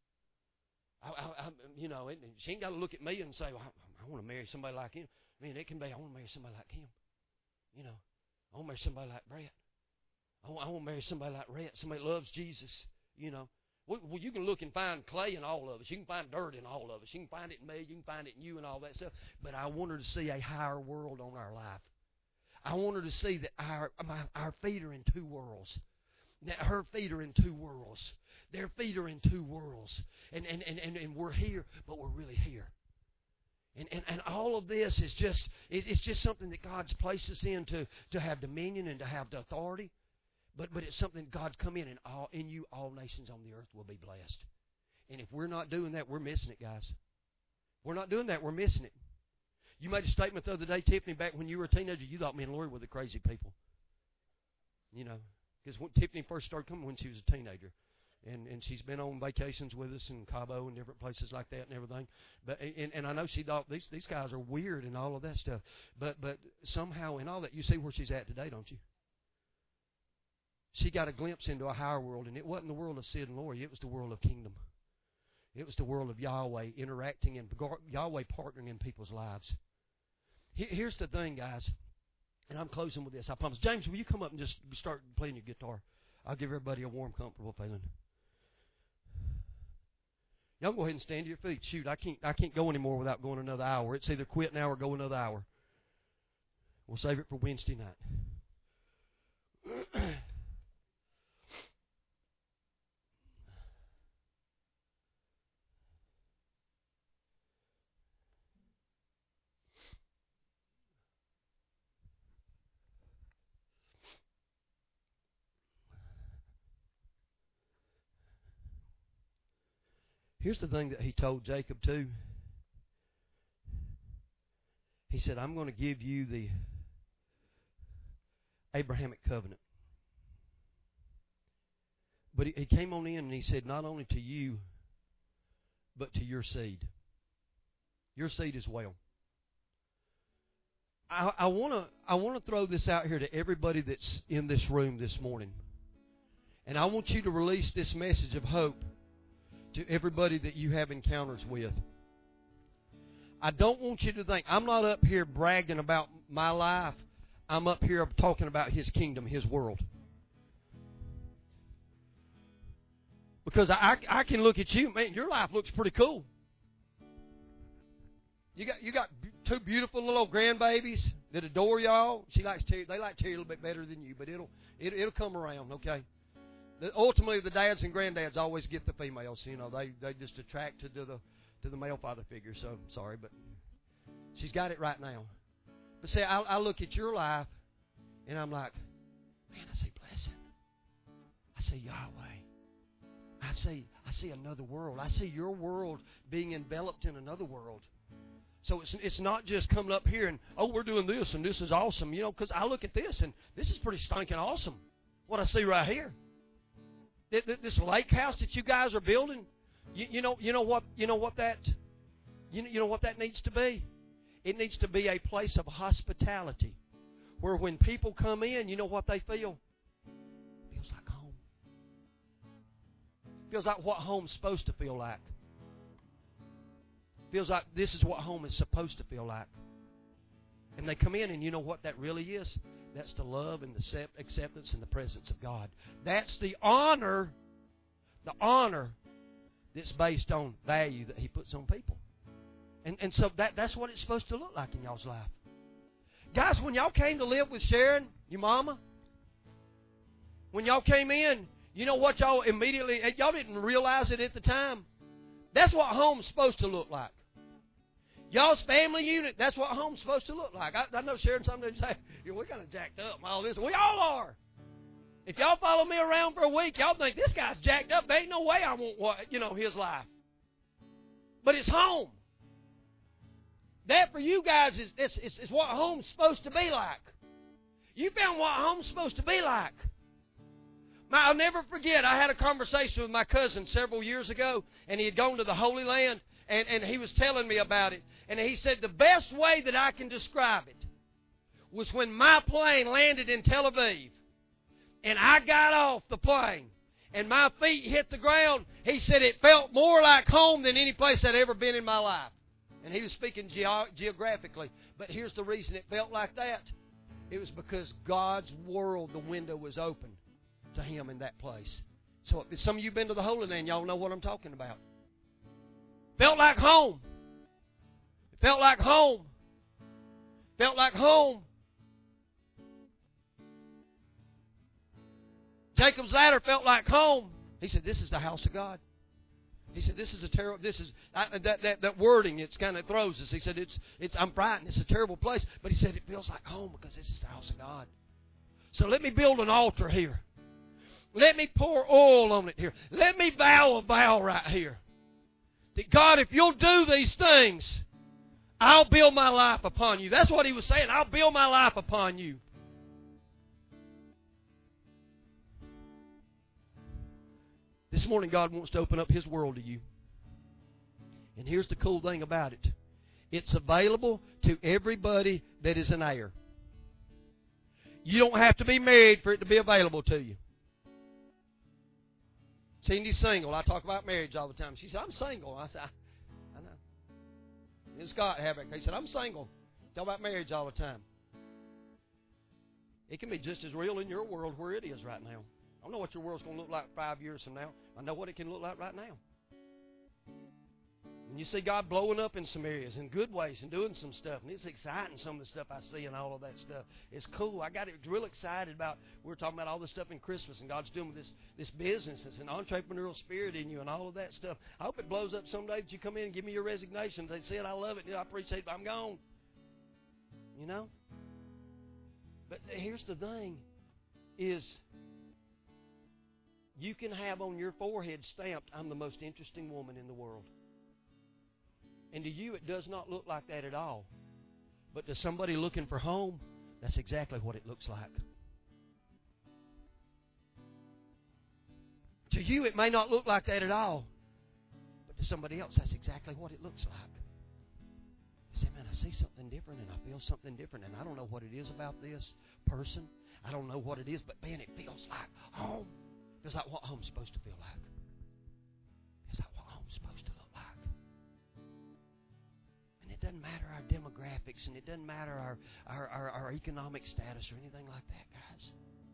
And she ain't got to look at me and say, well, I want to marry somebody like him. Man, it can be, I want to marry somebody like him. I want to marry somebody like Brett. I want to marry somebody like Rhett, somebody that loves Jesus, Well, you can look and find clay in all of us. You can find dirt in all of us. You can find it in me. You can find it in you and all that stuff. But I want her to see a higher world on our life. I want her to see that our feet are in two worlds. That her feet are in two worlds. Their feet are in two worlds. And we're here, but we're really here. And all of this is just something that God's placed us in to have dominion and to have the authority. But it's something God's come in, and in you all nations on the earth will be blessed. And if we're not doing that, we're missing it, guys. We're not doing that, we're missing it. You made a statement the other day, Tiffany, back when you were a teenager, you thought me and Lori were the crazy people. Because when Tiffany first started coming when she was a teenager. And she's been on vacations with us in Cabo and different places like that and everything. But and I know she thought these guys are weird and all of that stuff. But somehow in all that, you see where she's at today, don't you? She got a glimpse into a higher world, and it wasn't the world of Sid and Lori. It was the world of kingdom. It was the world of Yahweh interacting and Yahweh partnering in people's lives. Here's the thing, guys, and I'm closing with this. I promise. James, will you come up and just start playing your guitar? I'll give everybody a warm, comfortable feeling. Y'all go ahead and stand to your feet. Shoot, I can't go anymore without going another hour. It's either quit now or go another hour. We'll save it for Wednesday night. Here's the thing that he told Jacob too. He said, I'm going to give you the Abrahamic covenant. But he came on in and he said, not only to you, but to your seed. Your seed as well. I want to throw this out here to everybody that's in this room this morning. And I want you to release this message of hope to everybody that you have encounters with. I don't want you to think, I'm not up here bragging about my life. I'm up here talking about His kingdom, His world. Because I can look at you, man, your life looks pretty cool. You got two beautiful little grandbabies that adore y'all. They like Terry a little bit better than you, but it'll come around, okay? Ultimately, the dads and granddads always get the females. You know, they just attracted to the male father figure. So sorry, but she's got it right now. But see, I look at your life, and I'm like, man, I see blessing. I see Yahweh. I see another world. I see your world being enveloped in another world. So it's not just coming up here and, oh, we're doing this and this is awesome, you know, because I look at this and this is pretty stinking awesome. What I see right here, this lake house that you guys are building, you know what that needs to be. It needs to be a place of hospitality, where when people come in, you know what they feel. It feels like home. It feels like what home's supposed to feel like. Feels like this is what home is supposed to feel like. And they come in and you know what that really is? That's the love and the acceptance and the presence of God. That's the honor that's based on value that He puts on people. And so that's what it's supposed to look like in y'all's life. Guys, when y'all came to live with Sharon, your mama, when y'all came in, you know what y'all immediately, y'all didn't realize it at the time. That's what home's supposed to look like. Y'all's family unit, that's what home's supposed to look like. I know Sharon sometimes say, we're kind of jacked up and all this. We all are. If y'all follow me around for a week, y'all think this guy's jacked up. There ain't no way I want his life. But it's home. That for you guys is what home's supposed to be like. You found what home's supposed to be like. I'll never forget, I had a conversation with my cousin several years ago, and he had gone to the Holy Land, and he was telling me about it. And he said, the best way that I can describe it was when my plane landed in Tel Aviv, and I got off the plane, and my feet hit the ground. He said it felt more like home than any place I'd ever been in my life. And he was speaking geographically. But here's the reason it felt like that. It was because God's world, the window was open to Him in that place. So if some of you have been to the Holy Land, y'all know what I'm talking about. Felt like home. It felt like home. Felt like home. Jacob's ladder felt like home. He said, this is the house of God. He said, this is a terrible, that wording, it's kind of throws us. He said, I'm frightened. It's a terrible place. But he said, it feels like home because this is the house of God. So let me build an altar here. Let me pour oil on it here. Let me vow a vow right here. That God, if you'll do these things, I'll build my life upon you. That's what he was saying. I'll build my life upon you. This morning, God wants to open up His world to you. And here's the cool thing about it. It's available to everybody that is an heir. You don't have to be married for it to be available to you. Cindy's single. I talk about marriage all the time. She said, I'm single. I said, I know. And Scott Havok, he said, I'm single. Talk about marriage all the time. It can be just as real in your world where it is right now. I don't know what your world's going to look like 5 years from now. I know what it can look like right now. And you see God blowing up in some areas in good ways and doing some stuff. And it's exciting, some of the stuff I see and all of that stuff. It's cool. I got real excited about, we were talking about all this stuff in Christmas and God's doing this business. It's an entrepreneurial spirit in you and all of that stuff. I hope it blows up someday that you come in and give me your resignation. They said, I love it. I appreciate it, but I'm gone. You know? But here's the thing is, You can have on your forehead stamped, I'm the most interesting woman in the world. And to you, it does not look like that at all. But to somebody looking for home, that's exactly what it looks like. To you, it may not look like that at all. But to somebody else, that's exactly what it looks like. You say, man, I see something different and I feel something different. And I don't know what it is about this person. I don't know what it is, but man, it feels like home. It feels like what home's supposed to feel like. It feels like what home's supposed to look like. And it doesn't matter our demographics, and it doesn't matter our economic status or anything like that, guys.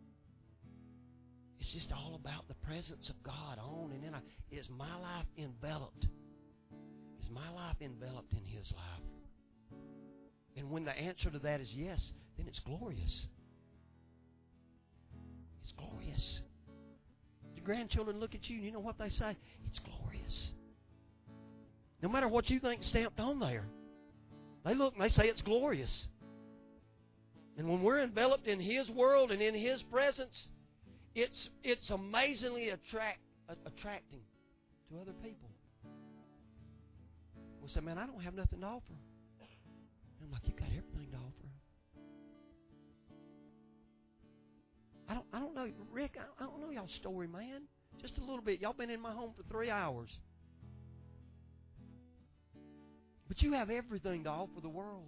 It's just all about the presence of God on and in. Is my life enveloped? Is my life enveloped in His life? And when the answer to that is yes, then it's glorious. It's glorious. Your grandchildren look at you and you know what they say? It's glorious. No matter what you think stamped on there, they look and they say it's glorious. And when we're enveloped in His world and in His presence, it's amazingly attracting to other people. We'll say, man, I don't have nothing to offer. And I'm like, you got everything to offer. I don't know, Rick, I don't know y'all's story, man. Just a little bit. Y'all been in my home for 3 hours. But you have everything to offer the world.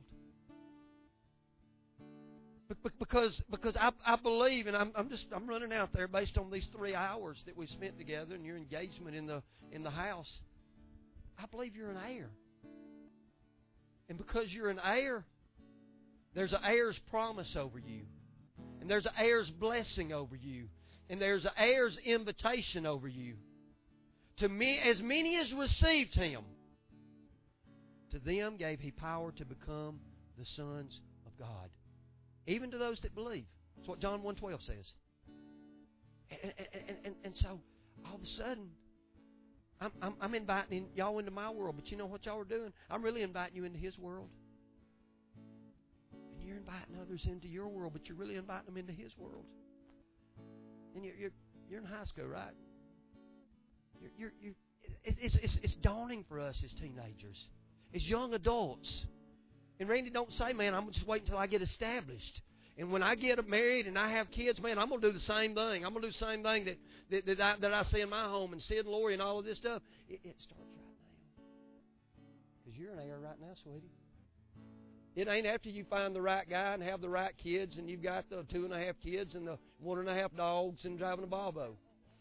Because I believe, and I'm running out there based on these 3 hours that we spent together and your engagement in the house. I believe you're an heir. And because you're an heir, there's an heir's promise over you. And there's an heir's blessing over you. And there's an heir's invitation over you. To me, as many as received Him, to them gave He power to become the sons of God. Even to those that believe. That's what John 1:12 says. And so, all of a sudden, I'm inviting y'all into my world, but you know what y'all are doing? I'm really inviting you into His world. And you're inviting others into your world, but you're really inviting them into His world. And you're in high school, right? It's dawning for us as teenagers, as young adults. And Randy, don't say, man, I'm just waiting until I get established. And when I get married and I have kids, man, I'm going to do the same thing. I'm going to do the same thing that I see in my home and Sid and Lori and all of this stuff. It starts right now. Because you're an heir right now, sweetie. It ain't after you find the right guy and have the right kids and you've got the 2.5 kids and the 1.5 dogs and driving a Volvo.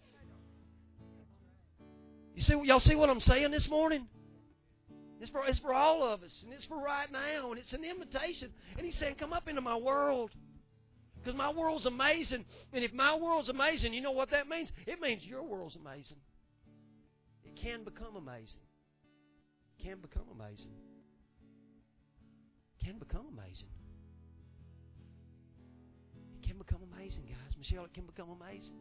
Y'all see what I'm saying this morning? It's for all of us, and it's for right now, and it's an invitation. And He's saying, come up into my world, because my world's amazing. And if my world's amazing, you know what that means? It means your world's amazing. It can become amazing. It can become amazing. It can become amazing. It can become amazing, guys. Michelle, it can become amazing.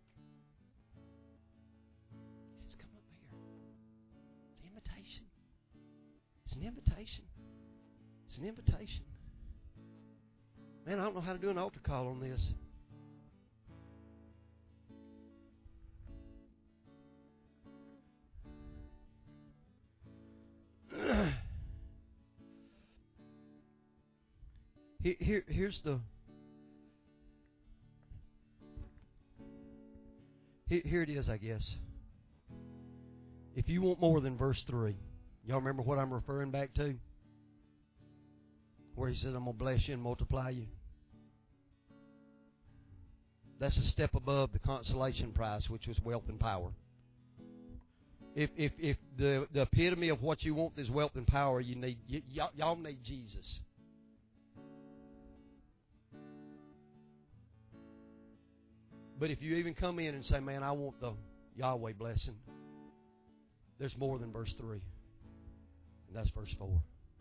He says, come up here. It's an invitation. It's an invitation. It's an invitation. Man, I don't know how to do an altar call on this. Here's the... Here it is, I guess. If you want more than verse 3... Y'all remember what I'm referring back to? Where He said, I'm going to bless you and multiply you. That's a step above the consolation prize, which was wealth and power. If the epitome of what you want is wealth and power, y'all need Jesus. But if you even come in and say, man, I want the Yahweh blessing, there's more than verse 3. That's verse 4.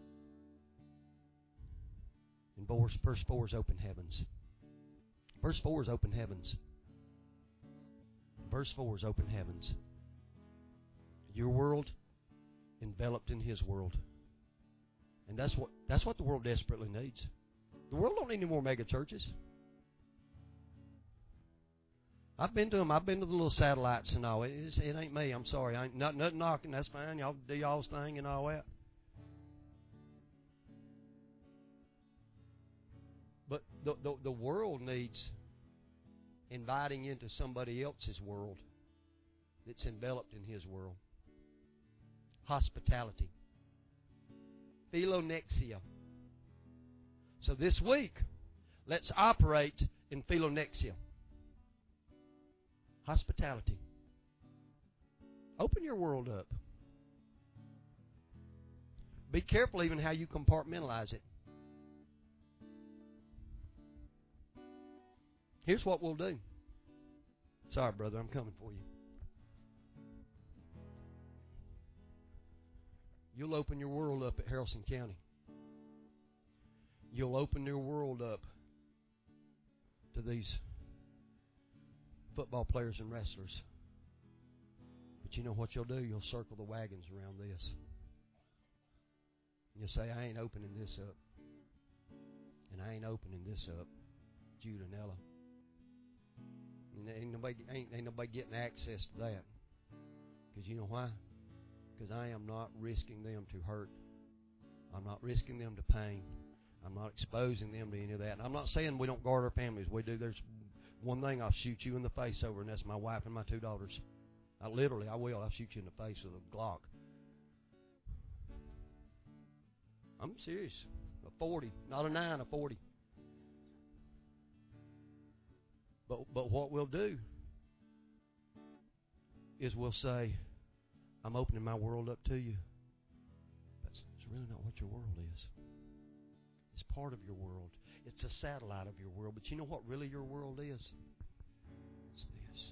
And verse 4 is open heavens. Verse 4 is open heavens. Verse 4 is open heavens. Your world enveloped in His world. And that's what the world desperately needs. The world don't need any more mega churches. I've been to them. I've been to the little satellites and all. It ain't me. I'm sorry. I ain't nothing knocking. That's fine. Y'all do y'all's thing and all that. But the world needs inviting into somebody else's world that's enveloped in His world. Hospitality. Philonexia. So this week, let's operate in philonexia. Hospitality. Open your world up. Be careful even how you compartmentalize it. Here's what we'll do. Sorry, brother, I'm coming for you. You'll open your world up at Haralson County. You'll open your world up to these football players and wrestlers. But you know what you'll do? You'll circle the wagons around this. You'll say, I ain't opening this up. And I ain't opening this up. Jude and Ella. And ain't nobody getting access to that. Because you know why? Because I am not risking them to hurt. I'm not risking them to pain. I'm not exposing them to any of that. And I'm not saying we don't guard our families. We do. There's one thing I'll shoot you in the face over, and that's my wife and my 2 daughters. I will. I'll shoot you in the face with a Glock. I'm serious. A 40. Not a 9, a 40. But what we'll do is we'll say, I'm opening my world up to you. That's really not what your world is. It's part of your world. It's a satellite of your world. But you know what really your world is? It's this.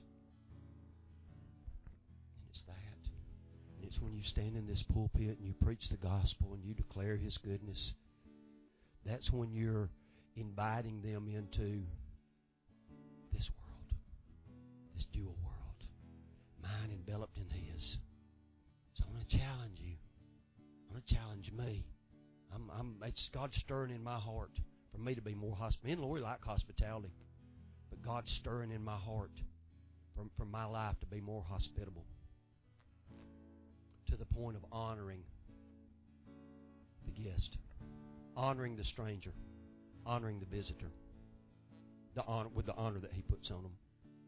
And it's that. And it's when you stand in this pulpit and you preach the gospel and you declare His goodness. That's when you're inviting them into this world. This dual world. Mine enveloped in His. So I'm going to challenge you. I'm going to challenge me. It's God stirring in my heart for me to be more hospitable. Me and Lori like hospitality, but God's stirring in my heart for my life to be more hospitable, to the point of honoring the guest, honoring the stranger, honoring the visitor, with the honor that He puts on them.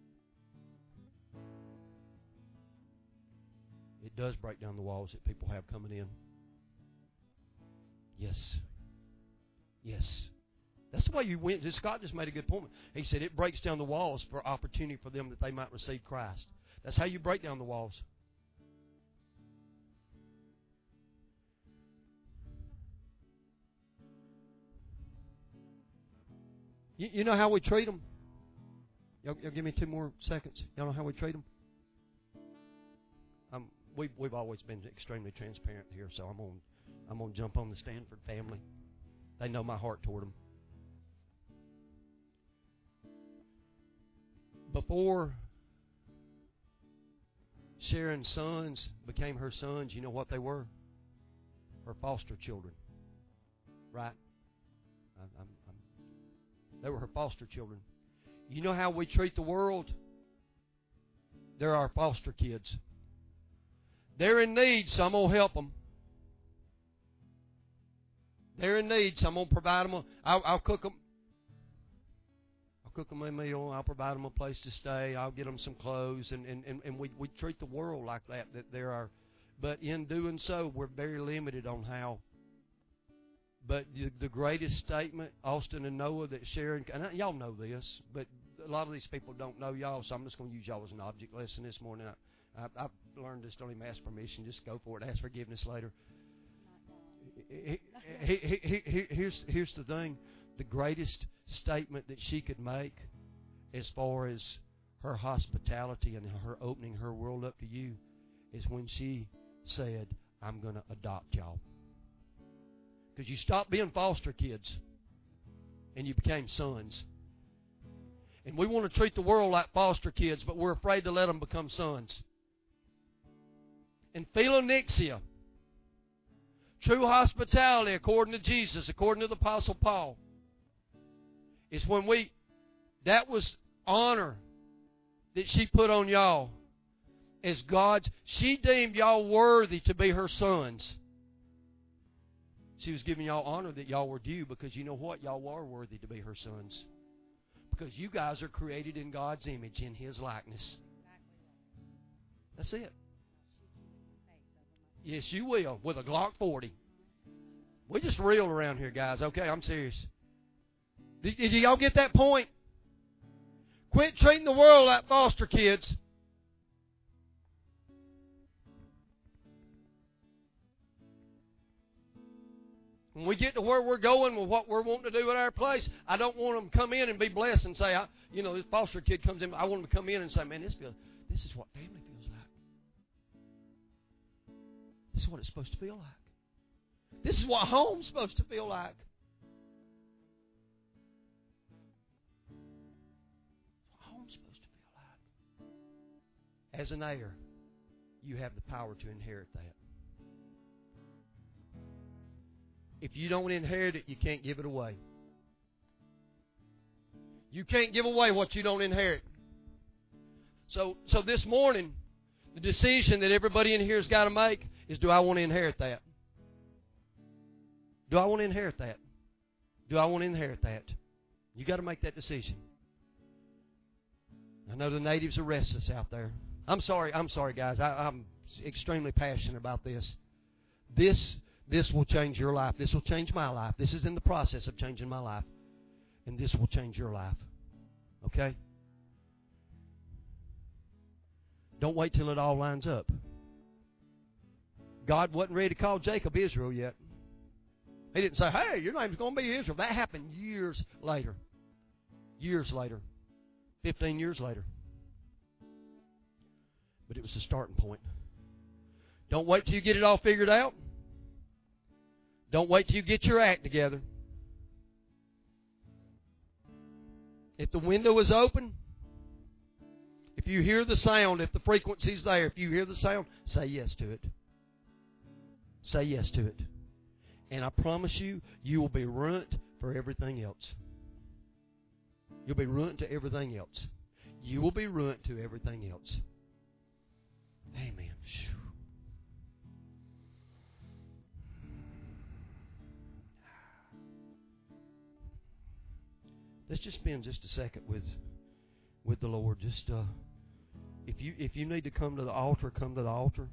It does break down the walls that people have coming in. Yes. Yes. That's the way you went. Scott just made a good point. He said it breaks down the walls for opportunity for them that they might receive Christ. That's how you break down the walls. You know how we treat them? Y'all give me 2 more seconds. Y'all know how we treat them? We've always been extremely transparent here, so I'm gonna jump on the Stanford family. They know my heart toward them. Before Sharon's sons became her sons, you know what they were? Her foster children. Right? They were her foster children. You know how we treat the world? They're our foster kids. They're in need, so I'm going to help them. They're in need, so I'm going to provide them. I'll cook them. I'll cook them a meal. I'll provide them a place to stay. I'll get them some clothes. And we treat the world like that they're our. But in doing so, we're very limited on how. But the greatest statement, Austin and Noah, that Sharon, and y'all know this, but a lot of these people don't know y'all, so I'm just going to use y'all as an object lesson this morning. I've learned this. Don't even ask permission. Just go for it. Ask forgiveness later. Here's the thing. The greatest statement that she could make as far as her hospitality and her opening her world up to you is when she said, I'm going to adopt y'all. Because you stopped being foster kids and you became sons. And we want to treat the world like foster kids, but we're afraid to let them become sons. And philonexia, true hospitality according to Jesus, according to the Apostle Paul, is when that was honor that she put on y'all as God's. She deemed y'all worthy to be her sons. She was giving y'all honor that y'all were due, because you know what? Y'all were worthy to be her sons. Because you guys are created in God's image, in His likeness. That's it. Yes, you will, with a Glock 40. We just real around here, guys. Okay, I'm serious. Did y'all get that point? Quit treating the world like foster kids. When we get to where we're going with what we're wanting to do at our place, I don't want them to come in and be blessed and say, this foster kid comes in. I want them to come in and say, man, this is what family feels like. This is what it's supposed to feel like. This is what home's supposed to feel like. What home's supposed to feel like. As an heir, you have the power to inherit that. If you don't inherit it, you can't give it away. You can't give away what you don't inherit. So this morning, the decision that everybody in here has got to make is, do I want to inherit that? Do I want to inherit that? Do I want to inherit that? You got to make that decision. I know the natives are restless out there. I'm sorry, guys. I'm extremely passionate about this. This will change your life. This will change my life. This is in the process of changing my life. And this will change your life. Okay? Don't wait till it all lines up. God wasn't ready to call Jacob Israel yet. He didn't say, hey, your name's going to be Israel. That happened years later. Years later. 15 years later. But it was the starting point. Don't wait till you get it all figured out. Don't wait till you get your act together. If the window is open, if you hear the sound, if the frequency's there, if you hear the sound, say yes to it. Say yes to it. And I promise you, you will be ruined for everything else. You'll be ruined to everything else. You will be ruined to everything else. Amen. Let's just spend just a second with the Lord. Just if you need to come to the altar, come to the altar.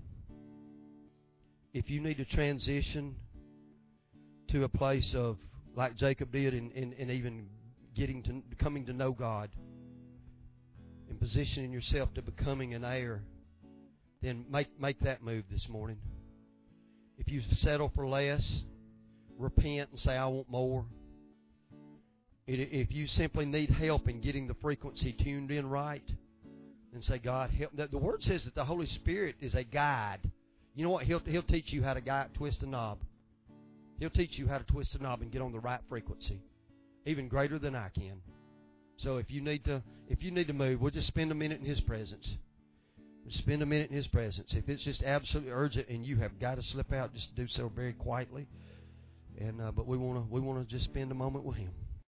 If you need to transition to a place of, like Jacob did, and even coming to know God, and positioning yourself to becoming an heir, then make that move this morning. If you settle for less, repent and say, I want more. If you simply need help in getting the frequency tuned in right, then say, God, help. The Word says that the Holy Spirit is a guide. You know what? He'll teach you how to twist a knob. He'll teach you how to twist a knob and get on the right frequency, even greater than I can. So if you need to move, we'll just spend a minute in His presence. We'll spend a minute in His presence. If it's just absolutely urgent and you have got to slip out, just do so very quietly. But we want to just spend a moment with Him.